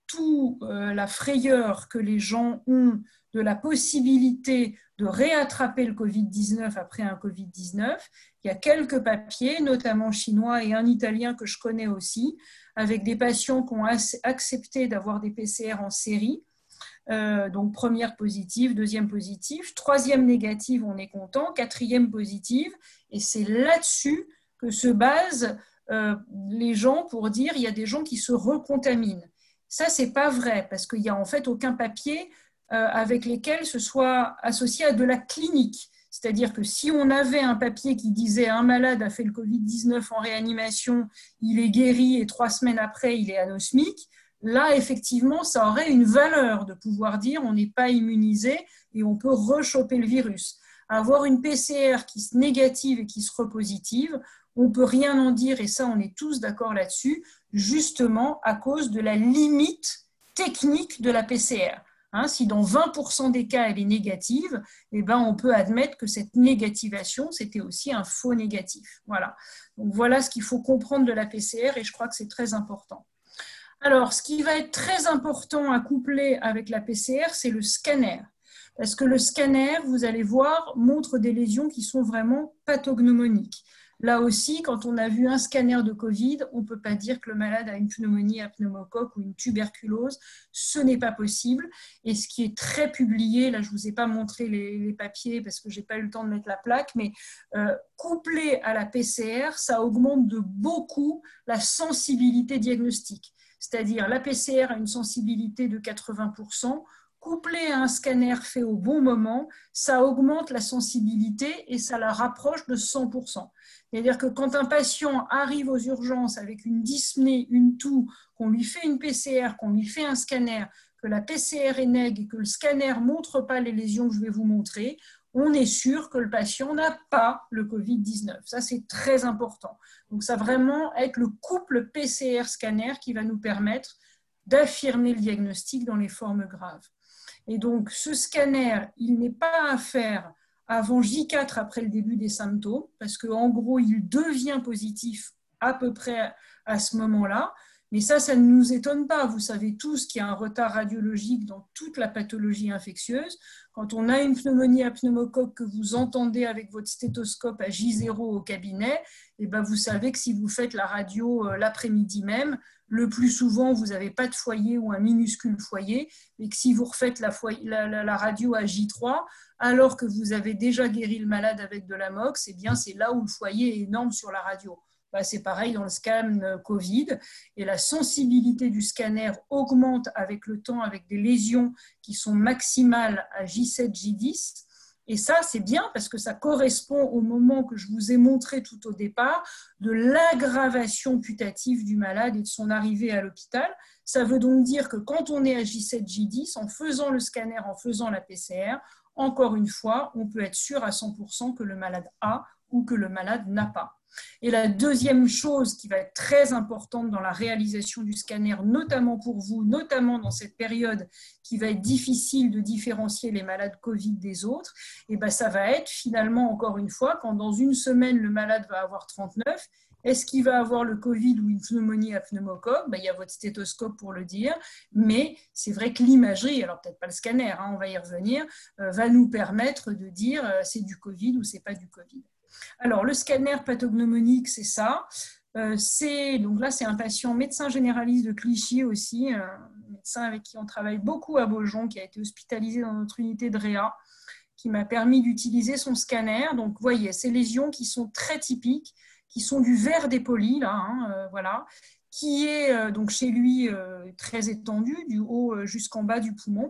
toute euh, la frayeur que les gens ont de la possibilité de réattraper le covid dix-neuf après un covid dix-neuf, il y a quelques papiers, notamment chinois et un italien que je connais aussi, avec des patients qui ont accepté d'avoir des P C R en série. Euh, donc première positive, deuxième positive, troisième négative, on est content, quatrième positive, et c'est là-dessus que se basent euh, les gens pour dire il y a des gens qui se recontaminent. Ça, c'est pas vrai, parce qu'il n'y a en fait aucun papier euh, avec lesquels ce soit associé à de la clinique. C'est-à-dire que si on avait un papier qui disait un malade a fait le covid dix-neuf en réanimation, il est guéri et trois semaines après, il est anosmique, là, effectivement, ça aurait une valeur de pouvoir dire on n'est pas immunisé et on peut rechoper le virus. Avoir une P C R qui se négative et qui se repositive, on ne peut rien en dire, et ça, on est tous d'accord là-dessus, justement à cause de la limite technique de la P C R. Hein, si dans vingt pour cent des cas, elle est négative, eh ben, on peut admettre que cette négativation, c'était aussi un faux négatif. Voilà. Donc, voilà ce qu'il faut comprendre de la P C R, et je crois que c'est très important. Alors, ce qui va être très important à coupler avec la P C R, c'est le scanner. Parce que le scanner, vous allez voir, montre des lésions qui sont vraiment pathognomoniques. Là aussi, quand on a vu un scanner de Covid, on ne peut pas dire que le malade a une pneumonie à pneumocoque ou une tuberculose. Ce n'est pas possible. Et ce qui est très publié, là je ne vous ai pas montré les, les papiers parce que je n'ai pas eu le temps de mettre la plaque, mais euh, couplé à la P C R, ça augmente de beaucoup la sensibilité diagnostique. C'est-à-dire la P C R a une sensibilité de quatre-vingts pour cent, couplé à un scanner fait au bon moment, ça augmente la sensibilité et ça la rapproche de cent pour cent. C'est-à-dire que quand un patient arrive aux urgences avec une dyspnée, une toux, qu'on lui fait une P C R, qu'on lui fait un scanner, que la P C R est nègre et que le scanner ne montre pas les lésions que je vais vous montrer, on est sûr que le patient n'a pas le covid dix-neuf. Ça, c'est très important. Donc, ça va vraiment être le couple P C R-scanner qui va nous permettre d'affirmer le diagnostic dans les formes graves. Et donc, ce scanner, il n'est pas à faire avant J quatre après le début des symptômes, parce qu'en gros, il devient positif à peu près à ce moment-là. Mais ça, ça ne nous étonne pas. Vous savez tous qu'il y a un retard radiologique dans toute la pathologie infectieuse. Quand on a une pneumonie à pneumocoque que vous entendez avec votre stéthoscope à J zéro au cabinet, et ben vous savez que si vous faites la radio l'après-midi même, le plus souvent, vous n'avez pas de foyer ou un minuscule foyer, et que si vous refaites la, foyer, la, la, la radio à J trois, alors que vous avez déjà guéri le malade avec de l'amox, eh bien c'est là où le foyer est énorme sur la radio. Ben, c'est pareil dans le scan Covid, et la sensibilité du scanner augmente avec le temps, avec des lésions qui sont maximales à J sept, J dix. Et ça, c'est bien parce que ça correspond au moment que je vous ai montré tout au départ de l'aggravation putative du malade et de son arrivée à l'hôpital. Ça veut donc dire que quand on est à J sept, J dix, en faisant le scanner, en faisant la P C R, encore une fois, on peut être sûr à cent pour cent que le malade a ou que le malade n'a pas. Et la deuxième chose qui va être très importante dans la réalisation du scanner, notamment pour vous, notamment dans cette période qui va être difficile de différencier les malades Covid des autres, et ben ça va être finalement, encore une fois, quand dans une semaine, le malade va avoir trente-neuf, est-ce qu'il va avoir le Covid ou une pneumonie à pneumocoque? Ben, il y a votre stéthoscope pour le dire, mais c'est vrai que l'imagerie, alors peut-être pas le scanner, hein, on va y revenir, euh, va nous permettre de dire euh, c'est du Covid ou c'est pas du Covid. Alors, le scanner pathognomonique, c'est ça. Euh, c'est, donc là, c'est un patient médecin généraliste de Clichy aussi, un médecin avec qui on travaille beaucoup à Beaujon, qui a été hospitalisé dans notre unité de réa, qui m'a permis d'utiliser son scanner. Donc, vous voyez, ces lésions qui sont très typiques, qui sont du verre dépoli, là, hein, euh, voilà, qui est euh, donc chez lui euh, très étendu, du haut euh, jusqu'en bas du poumon.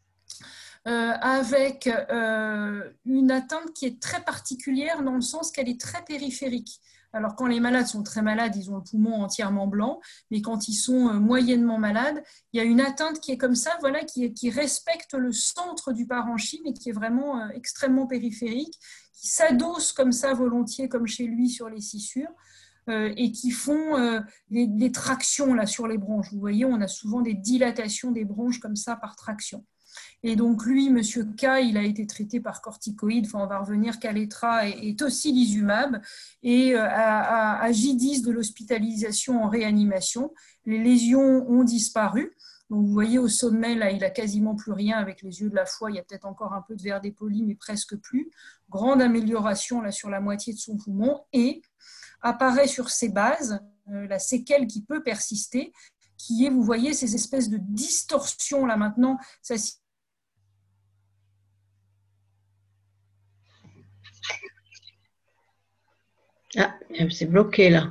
Euh, avec euh, une atteinte qui est très particulière dans le sens qu'elle est très périphérique. Alors quand les malades sont très malades, ils ont le poumon entièrement blanc, mais quand ils sont euh, moyennement malades, il y a une atteinte qui est comme ça, voilà, qui, est, qui respecte le centre du parenchyme et qui est vraiment euh, extrêmement périphérique, qui s'adosse comme ça volontiers, comme chez lui, sur les scissures. Euh, et qui font euh, des, des tractions là, sur les bronches. Vous voyez, on a souvent des dilatations des bronches comme ça par traction. Et donc lui, monsieur K, il a été traité par corticoïdes, enfin on va revenir, Kaletra et, et tocilizumab, et à, à, à J dix de l'hospitalisation en réanimation, les lésions ont disparu. Donc vous voyez au sommet, là, il a quasiment plus rien avec les yeux de la foi. Il y a peut-être encore un peu de verre dépoli, mais presque plus. Grande amélioration là sur la moitié de son poumon. Et apparaît sur ces bases euh, la séquelle qui peut persister, qui est, vous voyez, ces espèces de distorsions là maintenant. Ça, ah, c'est bloqué là.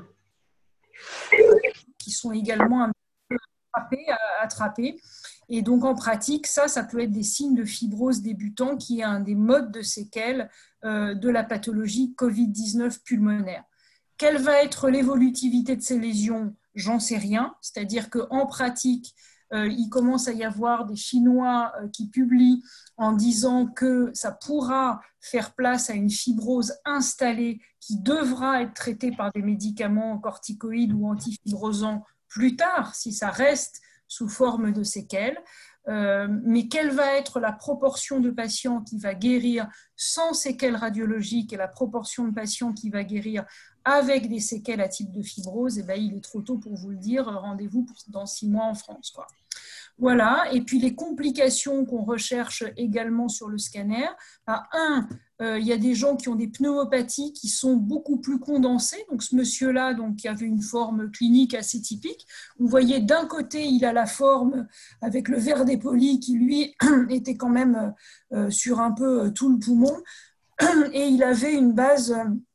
Qui sont également un peu attrapés, attrapés. Et donc en pratique, ça, ça peut être des signes de fibrose débutant, qui est un des modes de séquelles euh, de la pathologie covid dix-neuf pulmonaire. Quelle va être l'évolutivité de ces lésions? J'en sais rien. C'est-à-dire qu'en pratique, euh, il commence à y avoir des Chinois euh, qui publient en disant que ça pourra faire place à une fibrose installée qui devra être traitée par des médicaments corticoïdes ou antifibrosants plus tard, si ça reste sous forme de séquelles. Euh, mais quelle va être la proportion de patients qui va guérir sans séquelles radiologiques et la proportion de patients qui va guérir avec des séquelles à type de fibrose? Eh bien, il est trop tôt pour vous le dire. Rendez-vous dans six mois en France, quoi. Voilà. Et puis les complications qu'on recherche également sur le scanner. Ben, un, euh, il y a des gens qui ont des pneumopathies qui sont beaucoup plus condensées. Donc ce monsieur-là, donc, qui avait une forme clinique assez typique. Vous voyez, d'un côté, il a la forme avec le verre dépoli qui, lui, était quand même euh, sur un peu tout le poumon. Et il avait une base,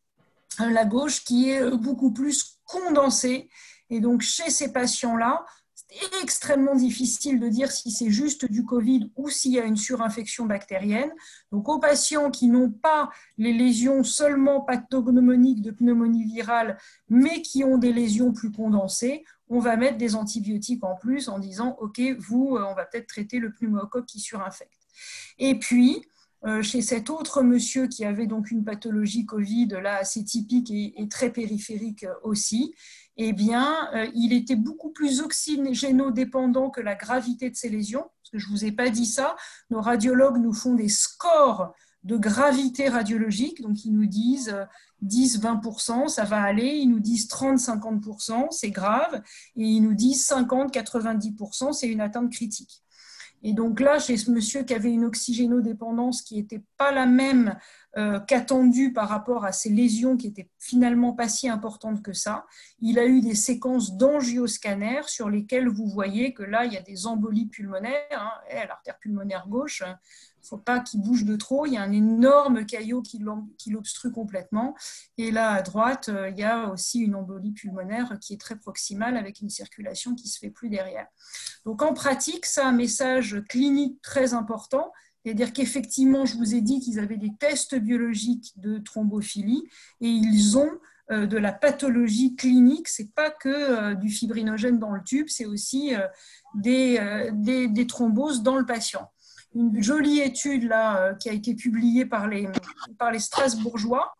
euh, la gauche, qui est beaucoup plus condensée. Et donc, chez ces patients-là, c'est extrêmement difficile de dire si c'est juste du Covid ou s'il y a une surinfection bactérienne. Donc, aux patients qui n'ont pas les lésions seulement pathognomoniques de pneumonie virale, mais qui ont des lésions plus condensées, on va mettre des antibiotiques en plus en disant « Ok, vous, on va peut-être traiter le pneumocoque qui surinfecte ». Et puis, euh, chez cet autre monsieur qui avait donc une pathologie Covid là, assez typique et, et très périphérique aussi, eh bien, euh, il était beaucoup plus oxygénodépendant que la gravité de ses lésions. Parce que je ne vous ai pas dit ça, nos radiologues nous font des scores de gravité radiologique, donc ils nous disent dix à vingt pour cent, ça va aller, ils nous disent trente à cinquante pour cent, c'est grave, et ils nous disent cinquante à quatre-vingt-dix pour cent, c'est une atteinte critique. Et donc là, chez ce monsieur qui avait une oxygénodépendance qui n'était pas la même euh, qu'attendue par rapport à ses lésions qui n'étaient finalement pas si importantes que ça, il a eu des séquences d'angioscanner sur lesquelles vous voyez que là, il y a des embolies pulmonaires, hein, et l'artère pulmonaire gauche, il ne faut pas qu'il bouge de trop, il y a un énorme caillot qui l'obstrue complètement. Et là, à droite, il y a aussi une embolie pulmonaire qui est très proximale avec une circulation qui ne se fait plus derrière. Donc en pratique, ça a un message clinique très important, c'est-à-dire qu'effectivement, je vous ai dit qu'ils avaient des tests biologiques de thrombophilie et ils ont euh, de la pathologie clinique. Ce n'est pas que euh, du fibrinogène dans le tube, c'est aussi euh, des, euh, des, des thromboses dans le patient. Une jolie étude là, euh, qui a été publiée par les, par les Strasbourgeois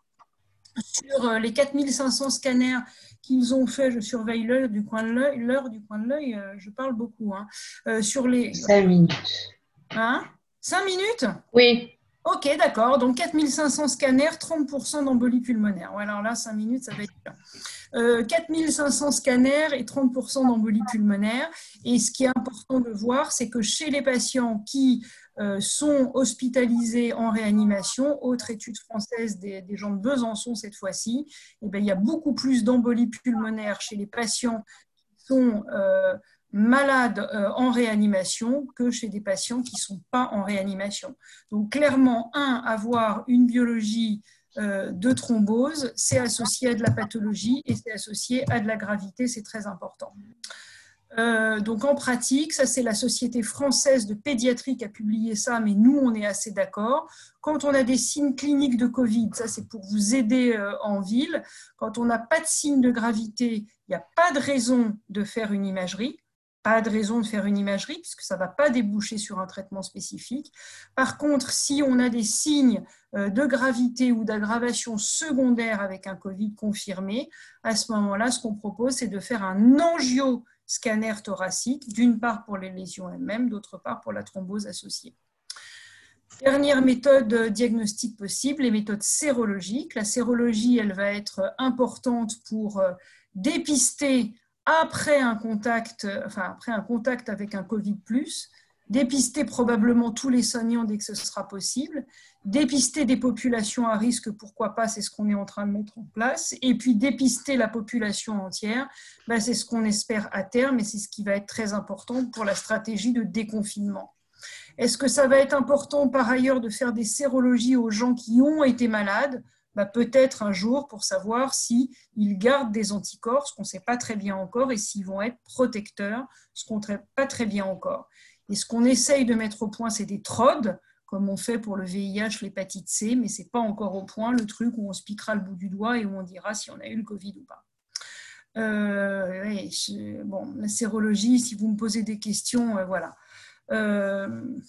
sur les quatre mille cinq cents scanners qu'ils ont fait. Je surveille l'heure du coin de l'œil, l'heure du coin de l'œil, euh, je parle beaucoup. Hein, euh, sur les... Cinq minutes. Hein? Cinq minutes? Oui. Ok, d'accord. Donc quatre mille cinq cents scanners, trente pour cent d'embolie pulmonaire. Ouais, alors là, cinq minutes, ça va être bien. Euh, quatre mille cinq cents scanners et trente pour cent d'embolie pulmonaire. Et ce qui est important de voir, c'est que chez les patients qui euh, sont hospitalisés en réanimation, autre étude française des, des gens de Besançon cette fois-ci, eh bien, il y a beaucoup plus d'embolie pulmonaire chez les patients qui sont euh, malades euh, en réanimation que chez des patients qui ne sont pas en réanimation. Donc clairement, un, avoir une biologie euh, de thrombose, c'est associé à de la pathologie et c'est associé à de la gravité, c'est très important. Euh, donc en pratique, ça c'est la Société française de pédiatrie qui a publié ça, mais nous on est assez d'accord. Quand on a des signes cliniques de Covid, ça c'est pour vous aider euh, en ville. Quand on n'a pas de signe de gravité, il n'y a pas de raison de faire une imagerie. Pas de raison de faire une imagerie puisque ça ne va pas déboucher sur un traitement spécifique. Par contre, si on a des signes de gravité ou d'aggravation secondaire avec un Covid confirmé, à ce moment-là, ce qu'on propose, c'est de faire un angioscanner thoracique, d'une part pour les lésions elles-mêmes, d'autre part pour la thrombose associée. Dernière méthode diagnostique possible, les méthodes sérologiques. La sérologie, elle va être importante pour dépister après un contact, enfin après un contact avec un Covid plus, dépister probablement tous les soignants dès que ce sera possible, dépister des populations à risque, pourquoi pas, c'est ce qu'on est en train de mettre en place, et puis dépister la population entière, ben c'est ce qu'on espère à terme, et c'est ce qui va être très important pour la stratégie de déconfinement. Est-ce que ça va être important par ailleurs de faire des sérologies aux gens qui ont été malades? Ben peut-être un jour pour savoir s'ils gardent des anticorps, ce qu'on ne sait pas très bien encore, et s'ils vont être protecteurs, ce qu'on ne sait pas très bien encore. Et ce qu'on essaye de mettre au point, c'est des T R O D, comme on fait pour le V I H, l'hépatite C, mais ce n'est pas encore au point le truc où on se piquera le bout du doigt et où on dira si on a eu le Covid ou pas. Euh, ouais, je, bon, la sérologie, si vous me posez des questions, euh, voilà. Euh,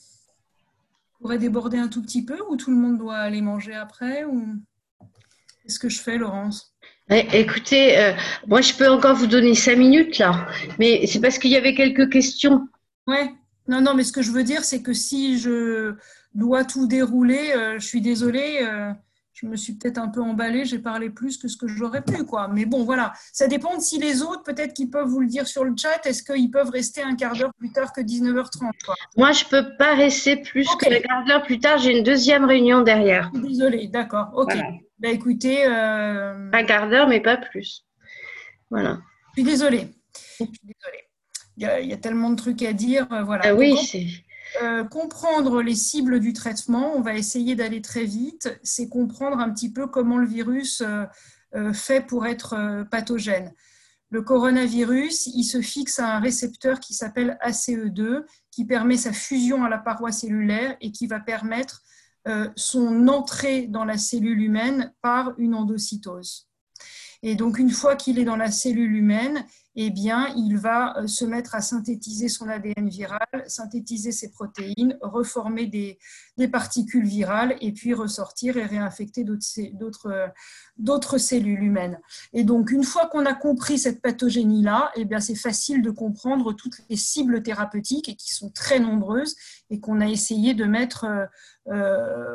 on pourrait déborder un tout petit peu ou tout le monde doit aller manger après ou... Qu'est-ce que je fais, Laurence? Écoutez, euh, moi je peux encore vous donner cinq minutes là, mais c'est parce qu'il y avait quelques questions. Ouais. Non, non, mais ce que je veux dire, c'est que si je dois tout dérouler, euh, je suis désolée, euh, je me suis peut-être un peu emballée, j'ai parlé plus que ce que j'aurais pu, quoi. Mais bon, voilà, ça dépend de si les autres, peut-être qu'ils peuvent vous le dire sur le chat, est-ce qu'ils peuvent rester un quart d'heure plus tard que dix-neuf heures trente, quoi. Moi, je peux pas rester plus Okay. que un quart d'heure plus tard, j'ai une deuxième réunion derrière. Désolée, d'accord, ok. Voilà. Bah, écoutez… Euh... Un quart d'heure, mais pas plus. Voilà. Je suis désolée, je suis désolée. Il y, a, il y a tellement de trucs à dire. Voilà. Ah oui, Donc, c'est… Euh, comprendre les cibles du traitement, on va essayer d'aller très vite, c'est comprendre un petit peu comment le virus euh, euh, fait pour être euh, pathogène. Le coronavirus, il se fixe à un récepteur qui s'appelle A C E deux, qui permet sa fusion à la paroi cellulaire et qui va permettre euh, son entrée dans la cellule humaine par une endocytose. Et donc, une fois qu'il est dans la cellule humaine, eh bien, il va se mettre à synthétiser son A D N viral, synthétiser ses protéines, reformer des, des particules virales et puis ressortir et réinfecter d'autres, d'autres cellules humaines. Et donc, une fois qu'on a compris cette pathogénie-là, eh bien, c'est facile de comprendre toutes les cibles thérapeutiques et qui sont très nombreuses et qu'on a essayé de mettre euh,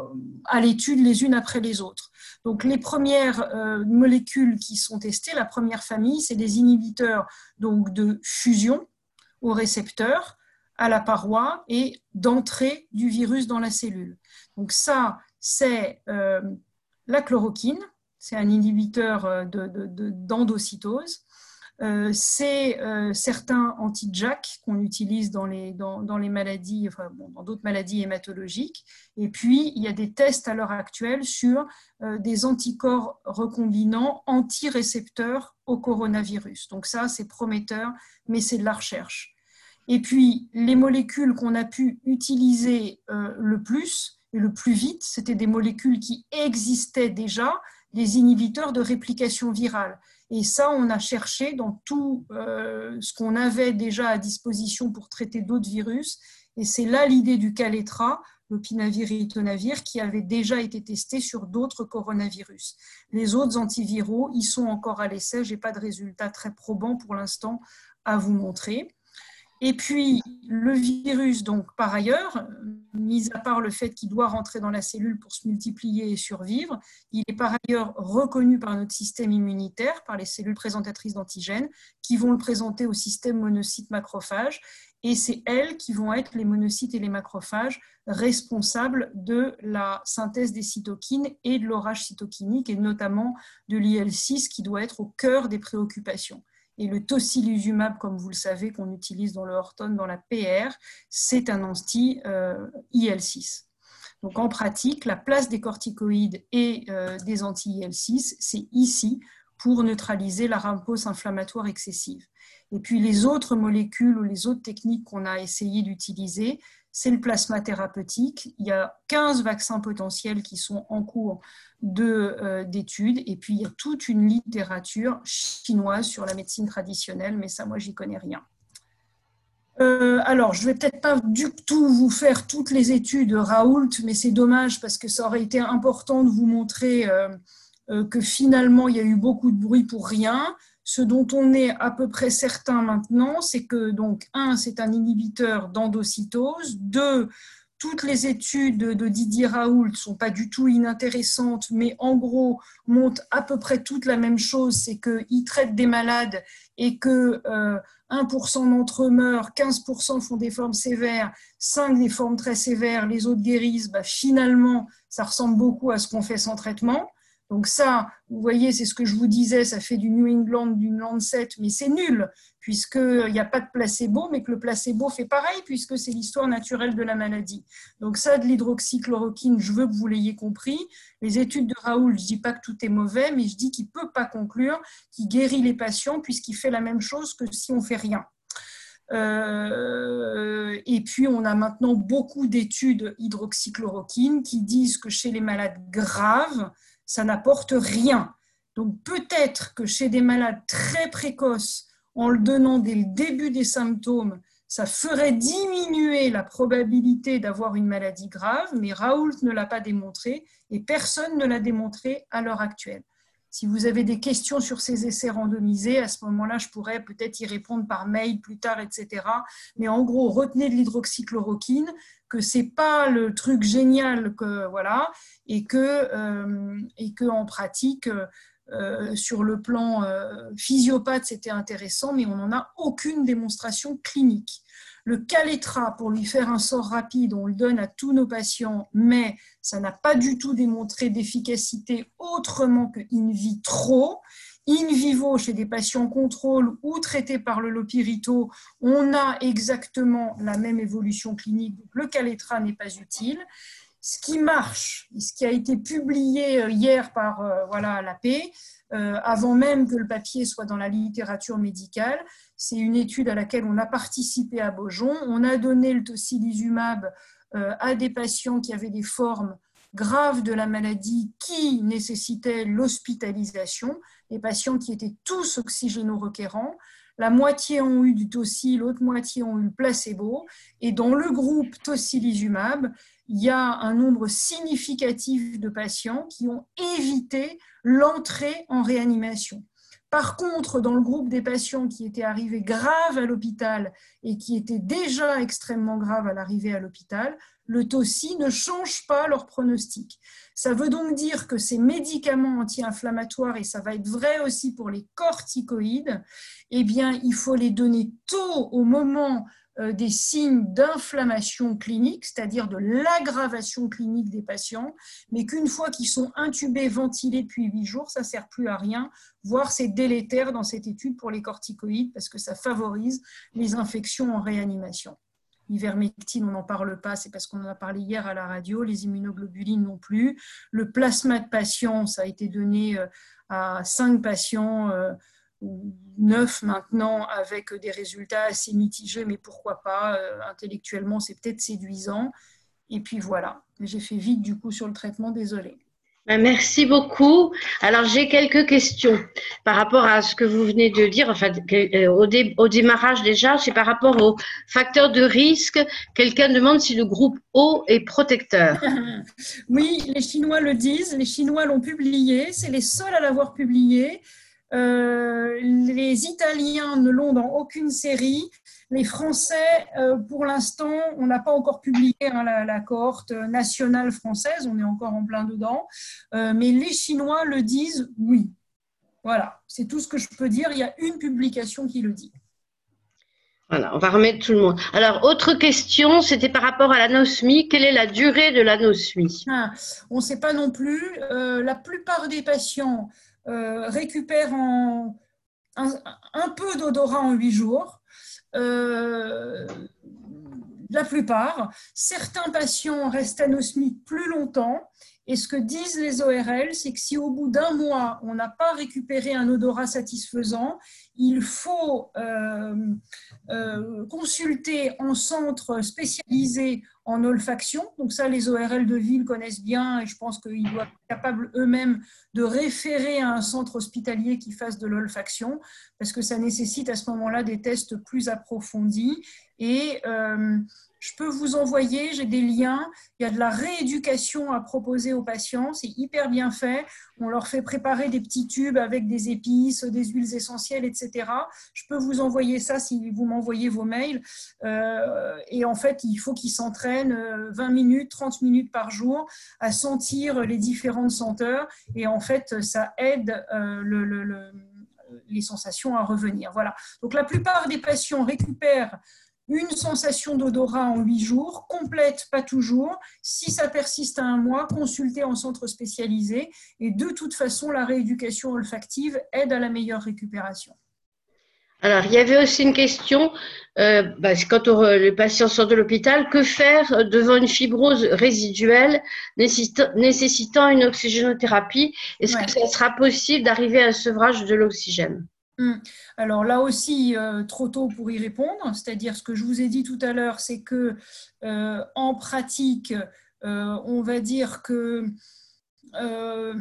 à l'étude les unes après les autres. Donc, les premières euh, molécules qui sont testées, la première famille, c'est des inhibiteurs donc, de fusion au récepteur, à la paroi et d'entrée du virus dans la cellule. Donc, ça, c'est euh, la chloroquine, c'est un inhibiteur de, de, de, d'endocytose. Euh, c'est euh, certains anti-J A K qu'on utilise dans les, dans, dans les maladies, enfin, bon, dans d'autres maladies hématologiques. Et puis, il y a des tests à l'heure actuelle sur euh, des anticorps recombinants anti-récepteurs au coronavirus. Donc ça, c'est prometteur, mais c'est de la recherche. Et puis, les molécules qu'on a pu utiliser euh, le plus et le plus vite, c'était des molécules qui existaient déjà, des inhibiteurs de réplication virale. Et ça, on a cherché dans tout euh, ce qu'on avait déjà à disposition pour traiter d'autres virus. Et c'est là l'idée du Kaletra, l'opinavir et ritonavir, qui avait déjà été testé sur d'autres coronavirus. Les autres antiviraux, ils sont encore à l'essai. Je n'ai pas de résultats très probants pour l'instant à vous montrer. Et puis, le virus, donc, par ailleurs, mis à part le fait qu'il doit rentrer dans la cellule pour se multiplier et survivre, il est par ailleurs reconnu par notre système immunitaire, par les cellules présentatrices d'antigènes, qui vont le présenter au système monocyte-macrophage, et c'est elles qui vont être les monocytes et les macrophages responsables de la synthèse des cytokines et de l'orage cytokinique, et notamment de l'I L six, qui doit être au cœur des préoccupations. Et le tocilizumab, comme vous le savez, qu'on utilise dans le Horton, dans la P R, c'est un anti-I L six. Donc en pratique, la place des corticoïdes et euh, des anti-I L six, c'est ici pour neutraliser la rampose inflammatoire excessive. Et puis les autres molécules ou les autres techniques qu'on a essayé d'utiliser, c'est le plasma thérapeutique. Il y a quinze vaccins potentiels qui sont en cours de, euh, d'études. Et puis, il y a toute une littérature chinoise sur la médecine traditionnelle, mais ça, moi, j'y connais rien. Euh, alors, je ne vais peut-être pas du tout vous faire toutes les études Raoult, mais c'est dommage parce que ça aurait été important de vous montrer euh, euh, que finalement, il y a eu beaucoup de bruit pour rien. Ce dont on est à peu près certain maintenant, c'est que, donc, un, c'est un inhibiteur d'endocytose, deux, Toutes les études de Didier Raoult ne sont pas du tout inintéressantes, mais en gros montrent à peu près toutes la même chose, c'est qu'ils traitent des malades et que euh, un pour cent d'entre eux meurent, quinze pour cent font des formes sévères, cinq des formes très sévères, les autres guérissent. Bah, finalement, ça ressemble beaucoup à ce qu'on fait sans traitement. Donc ça, vous voyez, c'est ce que je vous disais, ça fait du New England, du Lancet, mais c'est nul, puisqu'il n'y a pas de placebo, mais que le placebo fait pareil, puisque c'est l'histoire naturelle de la maladie. Donc ça, de l'hydroxychloroquine, je veux que vous l'ayez compris. Les études de Raoult, je ne dis pas que tout est mauvais, mais je dis qu'il ne peut pas conclure qu'il guérit les patients, puisqu'il fait la même chose que si on ne fait rien. Euh, et puis, on a maintenant beaucoup d'études hydroxychloroquine qui disent que chez les malades graves, ça n'apporte rien. Donc peut-être que chez des malades très précoces, en le donnant dès le début des symptômes, ça ferait diminuer la probabilité d'avoir une maladie grave, mais Raoult ne l'a pas démontré et personne ne l'a démontré à l'heure actuelle. Si vous avez des questions sur ces essais randomisés, à ce moment-là, je pourrais peut-être y répondre par mail plus tard, et cetera. Mais en gros, retenez de l'hydroxychloroquine, que c'est pas le truc génial que voilà, et que euh, et que en pratique, euh, sur le plan euh, physiopathe, c'était intéressant, mais on n'en a aucune démonstration clinique. Le Kaletra, pour lui faire un sort rapide, on le donne à tous nos patients, mais ça n'a pas du tout démontré d'efficacité autrement que in vitro. In vivo, chez des patients contrôle ou traités par le lopirito, on a exactement la même évolution clinique. Donc le Kaletra n'est pas utile. Ce qui marche, ce qui a été publié hier par euh, voilà, l'A P, euh, avant même que le papier soit dans la littérature médicale, c'est une étude à laquelle on a participé à Beaujon. On a donné le tocilizumab euh, à des patients qui avaient des formes graves de la maladie qui nécessitaient l'hospitalisation, des patients qui étaient tous oxygéno-requérants. La moitié ont eu du toci, l'autre moitié ont eu le placebo. Et dans le groupe tocilizumab, il y a un nombre significatif de patients qui ont évité l'entrée en réanimation. Par contre, dans le groupe des patients qui étaient arrivés graves à l'hôpital et qui étaient déjà extrêmement graves à l'arrivée à l'hôpital, le toci ne change pas leur pronostic. Ça veut donc dire que ces médicaments anti-inflammatoires, et ça va être vrai aussi pour les corticoïdes, eh bien, il faut les donner tôt au moment des signes d'inflammation clinique, c'est-à-dire de l'aggravation clinique des patients, mais qu'une fois qu'ils sont intubés, ventilés depuis huit jours, ça ne sert plus à rien, voire c'est délétère dans cette étude pour les corticoïdes parce que ça favorise les infections en réanimation. L'ivermectine, on n'en parle pas, c'est parce qu'on en a parlé hier à la radio, les immunoglobulines non plus. Le plasma de patients, ça a été donné à cinq patients, ou neuf maintenant, avec des résultats assez mitigés, mais pourquoi pas, euh, intellectuellement c'est peut-être séduisant. Et puis voilà, j'ai fait vite du coup sur le traitement, désolée. Merci beaucoup. Alors j'ai quelques questions par rapport à ce que vous venez de dire, enfin au, dé, au démarrage déjà, c'est par rapport aux facteurs de risque. Quelqu'un demande si le groupe O est protecteur. Oui, les Chinois le disent, les Chinois l'ont publié, c'est les seuls à l'avoir publié. Euh, les Italiens ne l'ont dans aucune série. Les Français, euh, pour l'instant, on n'a pas encore publié hein, la, la cohorte nationale française, on est encore en plein dedans, euh, mais les Chinois le disent, oui. Voilà, c'est tout ce que je peux dire. Il y a une publication qui le dit. Voilà, on va remettre tout le monde. Alors, autre question, c'était par rapport à l'anosmie. Quelle est la durée de l'anosmie? ah, On ne sait pas non plus. Euh, la plupart des patients euh, récupèrent en, un, un peu d'odorat en huit jours. Euh, la plupart. Certains patients restent anosmiques plus longtemps. Et ce que disent les O R L, c'est que si au bout d'un mois, on n'a pas récupéré un odorat satisfaisant, il faut euh, euh, consulter en centre spécialisé en olfaction. Donc ça, les O R L de ville connaissent bien et je pense qu'ils doivent être capables eux-mêmes de référer à un centre hospitalier qui fasse de l'olfaction parce que ça nécessite à ce moment-là des tests plus approfondis. Et, euh, Je peux vous envoyer, j'ai des liens. Il y a de la rééducation à proposer aux patients. C'est hyper bien fait. On leur fait préparer des petits tubes avec des épices, des huiles essentielles, et cetera. Je peux vous envoyer ça si vous m'envoyez vos mails. Euh, et en fait, il faut qu'ils s'entraînent vingt minutes, trente minutes par jour à sentir les différentes senteurs. Et en fait, ça aide euh, le, le, le, les sensations à revenir. Voilà. Donc, la plupart des patients récupèrent une sensation d'odorat en huit jours, complète, pas toujours. Si ça persiste à un mois, consultez en centre spécialisé. Et de toute façon, la rééducation olfactive aide à la meilleure récupération. Alors, il y avait aussi une question, euh, bah, quand on, le patient sort de l'hôpital, que faire devant une fibrose résiduelle nécessitant, nécessitant une oxygénothérapie? Est-ce ouais. que ça sera possible d'arriver à un sevrage de l'oxygène? Alors là aussi, euh, trop tôt pour y répondre, c'est-à-dire ce que je vous ai dit tout à l'heure, c'est que euh, en pratique, euh, on va dire que euh,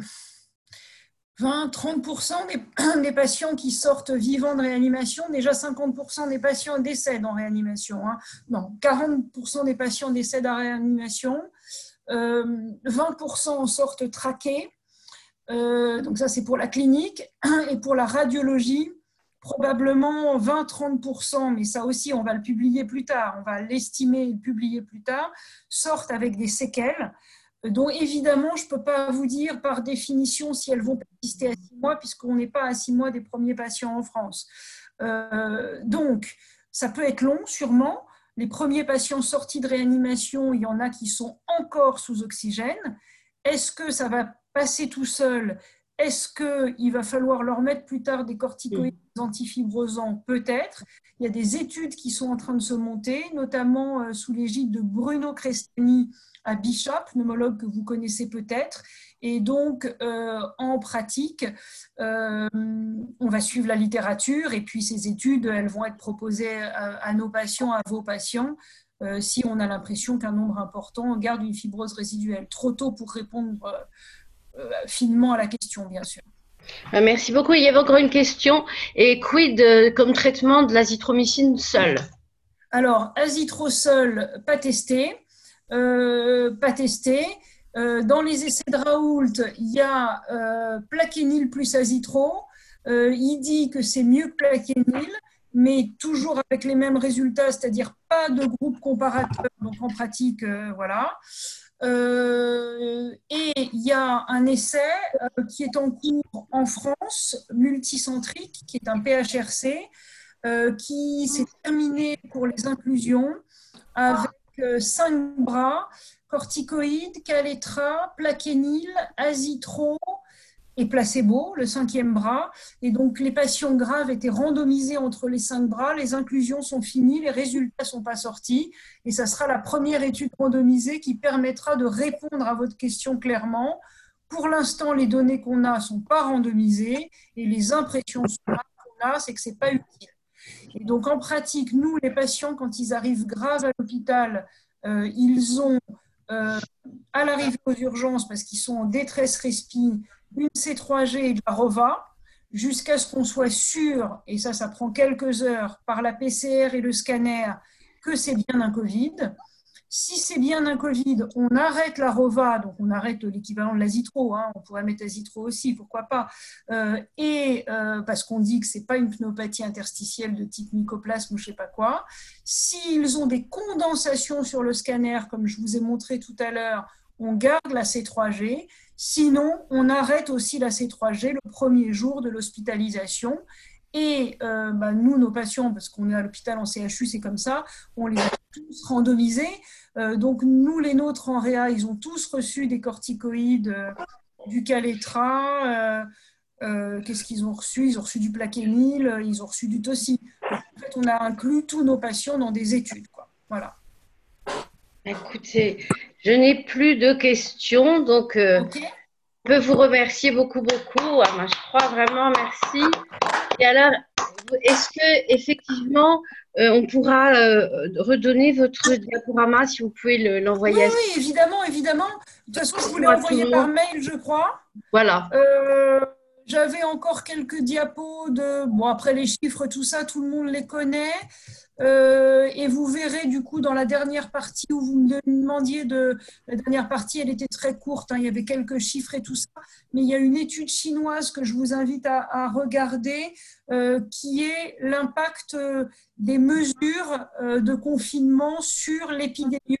vingt à trente pour cent des, des patients qui sortent vivants de réanimation, déjà cinquante pour cent des patients décèdent en réanimation. Hein. Non, quarante pour cent des patients décèdent en réanimation, euh, vingt pour cent en sortent traqués. Euh, donc ça, c'est pour la clinique. Et pour la radiologie, probablement vingt à trente pour cent, mais ça aussi, on va le publier plus tard, on va l'estimer et le publier plus tard, sortent avec des séquelles, dont évidemment, je ne peux pas vous dire par définition si elles vont persister à six mois, puisqu'on n'est pas à six mois des premiers patients en France. Euh, donc, ça peut être long, sûrement. Les premiers patients sortis de réanimation, il y en a qui sont encore sous oxygène. Est-ce que ça va passer tout seul? Est-ce qu'il va falloir leur mettre plus tard des corticoïdes antifibrosants? Peut-être. Il y a des études qui sont en train de se monter, notamment sous l'égide de Bruno Crestani à Bishop, pneumologue que vous connaissez peut-être. Et donc, euh, en pratique, euh, on va suivre la littérature et puis ces études, elles vont être proposées à, à nos patients, à vos patients, euh, si on a l'impression qu'un nombre important garde une fibrose résiduelle. Trop tôt pour répondre euh, finement à la question, bien sûr. Merci beaucoup. Il y avait encore une question. Et quid euh, comme traitement de l'azithromycine seule? Alors, azithrosol, pas testé. Euh, pas testé. Euh, dans les essais de Raoult, il y a euh, plaquenil plus azithro. Euh, il dit que c'est mieux que plaquenil, mais toujours avec les mêmes résultats, c'est-à-dire pas de groupe comparateur. Donc, en pratique, euh, voilà. Euh, et il y a un essai euh, qui est en cours en France, multicentrique, qui est un P H R C, euh, qui s'est terminé pour les inclusions avec euh, cinq bras, corticoïdes, calétra, plaquenil, azithro et placebo, le cinquième bras. Et donc, les patients graves étaient randomisés entre les cinq bras. Les inclusions sont finies, les résultats ne sont pas sortis. Et ça sera la première étude randomisée qui permettra de répondre à votre question clairement. Pour l'instant, les données qu'on a ne sont pas randomisées et les impressions qu'on a, c'est que ce n'est pas utile. Et donc, en pratique, nous, les patients, quand ils arrivent graves à l'hôpital, euh, ils ont, euh, à l'arrivée aux urgences, parce qu'ils sont en détresse respi, une C trois G et de la Rova, jusqu'à ce qu'on soit sûr, et ça, ça prend quelques heures, par la P C R et le scanner, que c'est bien un Covid. Si c'est bien un Covid, on arrête la Rova, donc on arrête l'équivalent de l'azithro, hein, on pourrait mettre azithro aussi, pourquoi pas, euh, et euh, parce qu'on dit que ce n'est pas une pneumopathie interstitielle de type mycoplasme ou je ne sais pas quoi. S'ils ont des condensations sur le scanner, comme je vous ai montré tout à l'heure, on garde la C trois G. Sinon, on arrête aussi la C trois G le premier jour de l'hospitalisation. Et euh, bah, nous, nos patients, parce qu'on est à l'hôpital en C H U, c'est comme ça, on les a tous randomisés. Euh, donc, nous, les nôtres en réa, ils ont tous reçu des corticoïdes, euh, du calétra. Euh, euh, qu'est-ce qu'ils ont reçu? Ils ont reçu du plaquenil, ils ont reçu du tossi. Donc, en fait, on a inclus tous nos patients dans des études, quoi. Voilà. Écoutez, je n'ai plus de questions, donc euh, okay. Je peux vous remercier beaucoup, beaucoup. Ah, moi, je crois vraiment, merci. Et alors, est-ce que effectivement, euh, on pourra euh, redonner votre diaporama si vous pouvez l'envoyer? Oui, oui, évidemment, évidemment. De toute façon, je vous l'ai envoyé par mail, je crois. Voilà. Euh, J'avais encore quelques diapos de... Bon, après les chiffres, tout ça, tout le monde les connaît. Euh, et vous verrez du coup dans la dernière partie où vous me demandiez de... La dernière partie, elle était très courte, hein, il y avait quelques chiffres et tout ça, mais il y a une étude chinoise que je vous invite à, à regarder euh, qui est l'impact des mesures euh, de confinement sur l'épidémiologie.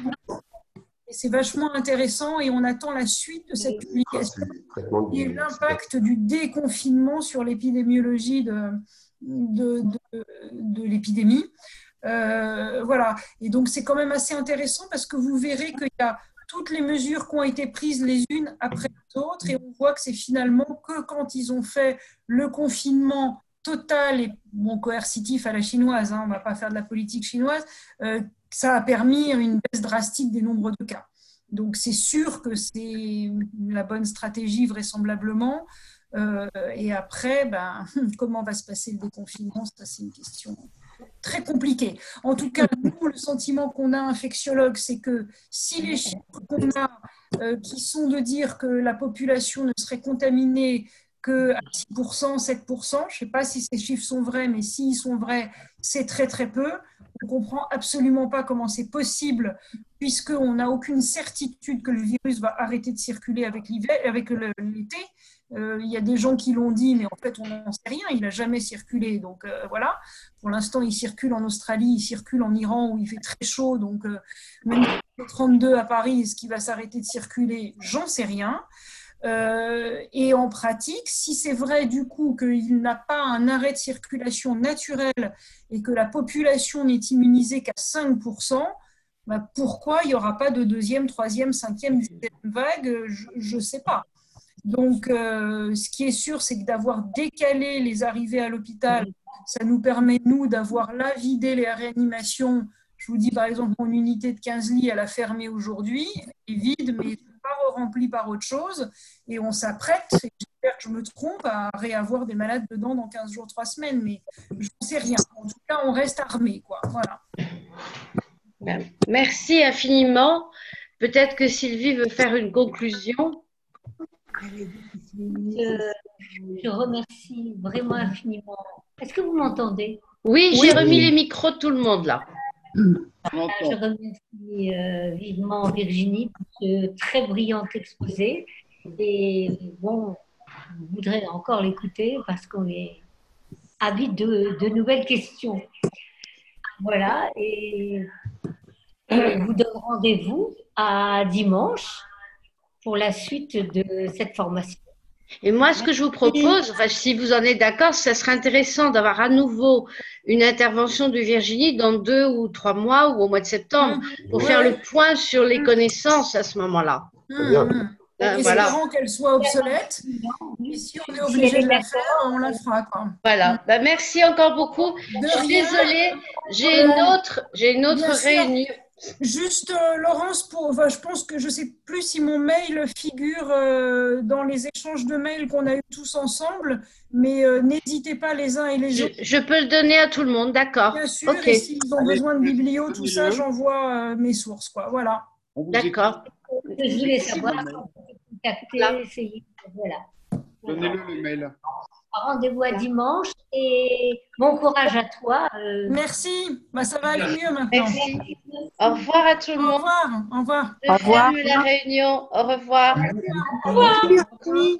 Et c'est vachement intéressant et on attend la suite de cette publication qui est l'impact du déconfinement sur l'épidémiologie de, de, de, de l'épidémie. Euh, voilà. Et donc, c'est quand même assez intéressant parce que vous verrez qu'il y a toutes les mesures qui ont été prises les unes après les autres et on voit que c'est finalement que quand ils ont fait le confinement total et bon, coercitif à la chinoise, hein, on ne va pas faire de la politique chinoise, euh, ça a permis une baisse drastique des nombres de cas. Donc, c'est sûr que c'est la bonne stratégie, vraisemblablement. Euh, et après, ben, comment va se passer le déconfinement? Ça, c'est une question très compliquée. En tout cas, nous, le sentiment qu'on a, infectiologue, c'est que si les chiffres qu'on a, euh, qui sont de dire que la population ne serait contaminée qu'à six pour cent, sept pour cent, je ne sais pas si ces chiffres sont vrais, mais s'ils sont vrais, c'est très très peu. On ne comprend absolument pas comment c'est possible, puisqu'on n'a aucune certitude que le virus va arrêter de circuler avec l'hiver, avec l'été. Euh, il y a des gens qui l'ont dit, mais en fait, on n'en sait rien. Il n'a jamais circulé. Donc euh, voilà. Pour l'instant, il circule en Australie, il circule en Iran où il fait très chaud. Donc euh, même si c'est trente-deux à Paris, est-ce qu'il va s'arrêter de circuler? J'en sais rien. Euh, et en pratique, si c'est vrai du coup qu'il n'a pas un arrêt de circulation naturel et que la population n'est immunisée qu'à cinq pour cent, bah pourquoi il n'y aura pas de deuxième, troisième, cinquième, dixième vague? Je ne sais pas. Donc, euh, ce qui est sûr, c'est que d'avoir décalé les arrivées à l'hôpital, ça nous permet, nous, d'avoir là vidé les réanimations. Je vous dis, par exemple, mon unité de quinze lits, elle a fermé aujourd'hui, elle est vide, mais pas remplie par autre chose. Et on s'apprête, et j'espère que je me trompe, à réavoir des malades dedans dans quinze jours, trois semaines. Mais je n'en sais rien. En tout cas, on reste armé, quoi. Voilà. Merci infiniment. Peut-être que Sylvie veut faire une conclusion. Je, je remercie vraiment infiniment. Est-ce que vous m'entendez? Oui, j'ai oui. remis les micros de tout le monde là. Je remercie euh, vivement Virginie pour ce très brillant exposé. Et bon, je voudrais encore l'écouter parce qu'on est avide de, de nouvelles questions. Voilà, et je vous donne rendez-vous à dimanche pour la suite de cette formation. Et moi, ce que je vous propose, si vous en êtes d'accord, ça serait intéressant d'avoir à nouveau une intervention de Virginie dans deux ou trois mois ou au mois de septembre pour ouais. faire le point sur les connaissances à ce moment-là. Mmh. Euh, Espérons voilà. qu'elle soit obsolète. Et si on est obligé de la faire, on la fera. Quoi. Voilà. Bah, merci encore beaucoup. De je suis rien. désolée, j'ai une autre, j'ai une autre réunion. Juste, euh, Laurence, pour, enfin, je pense que je ne sais plus si mon mail figure euh, dans les échanges de mails qu'on a eu tous ensemble, mais euh, n'hésitez pas les uns et les autres. Je, je peux le donner à tout le monde, d'accord. Bien sûr, okay. Et s'ils ont besoin de biblio, tout ça, j'envoie euh, mes sources. Quoi. Voilà. D'accord. Je voulais savoir, contacter, essayer. Voilà. Donnez-le le mail. Rendez-vous à dimanche et bon courage à toi. Euh... Merci. Bah, ça va aller mieux maintenant. Merci. Au revoir à tout le monde. Au revoir. Au revoir. Je Au revoir. ferme la réunion. Au revoir. Au revoir. Au revoir.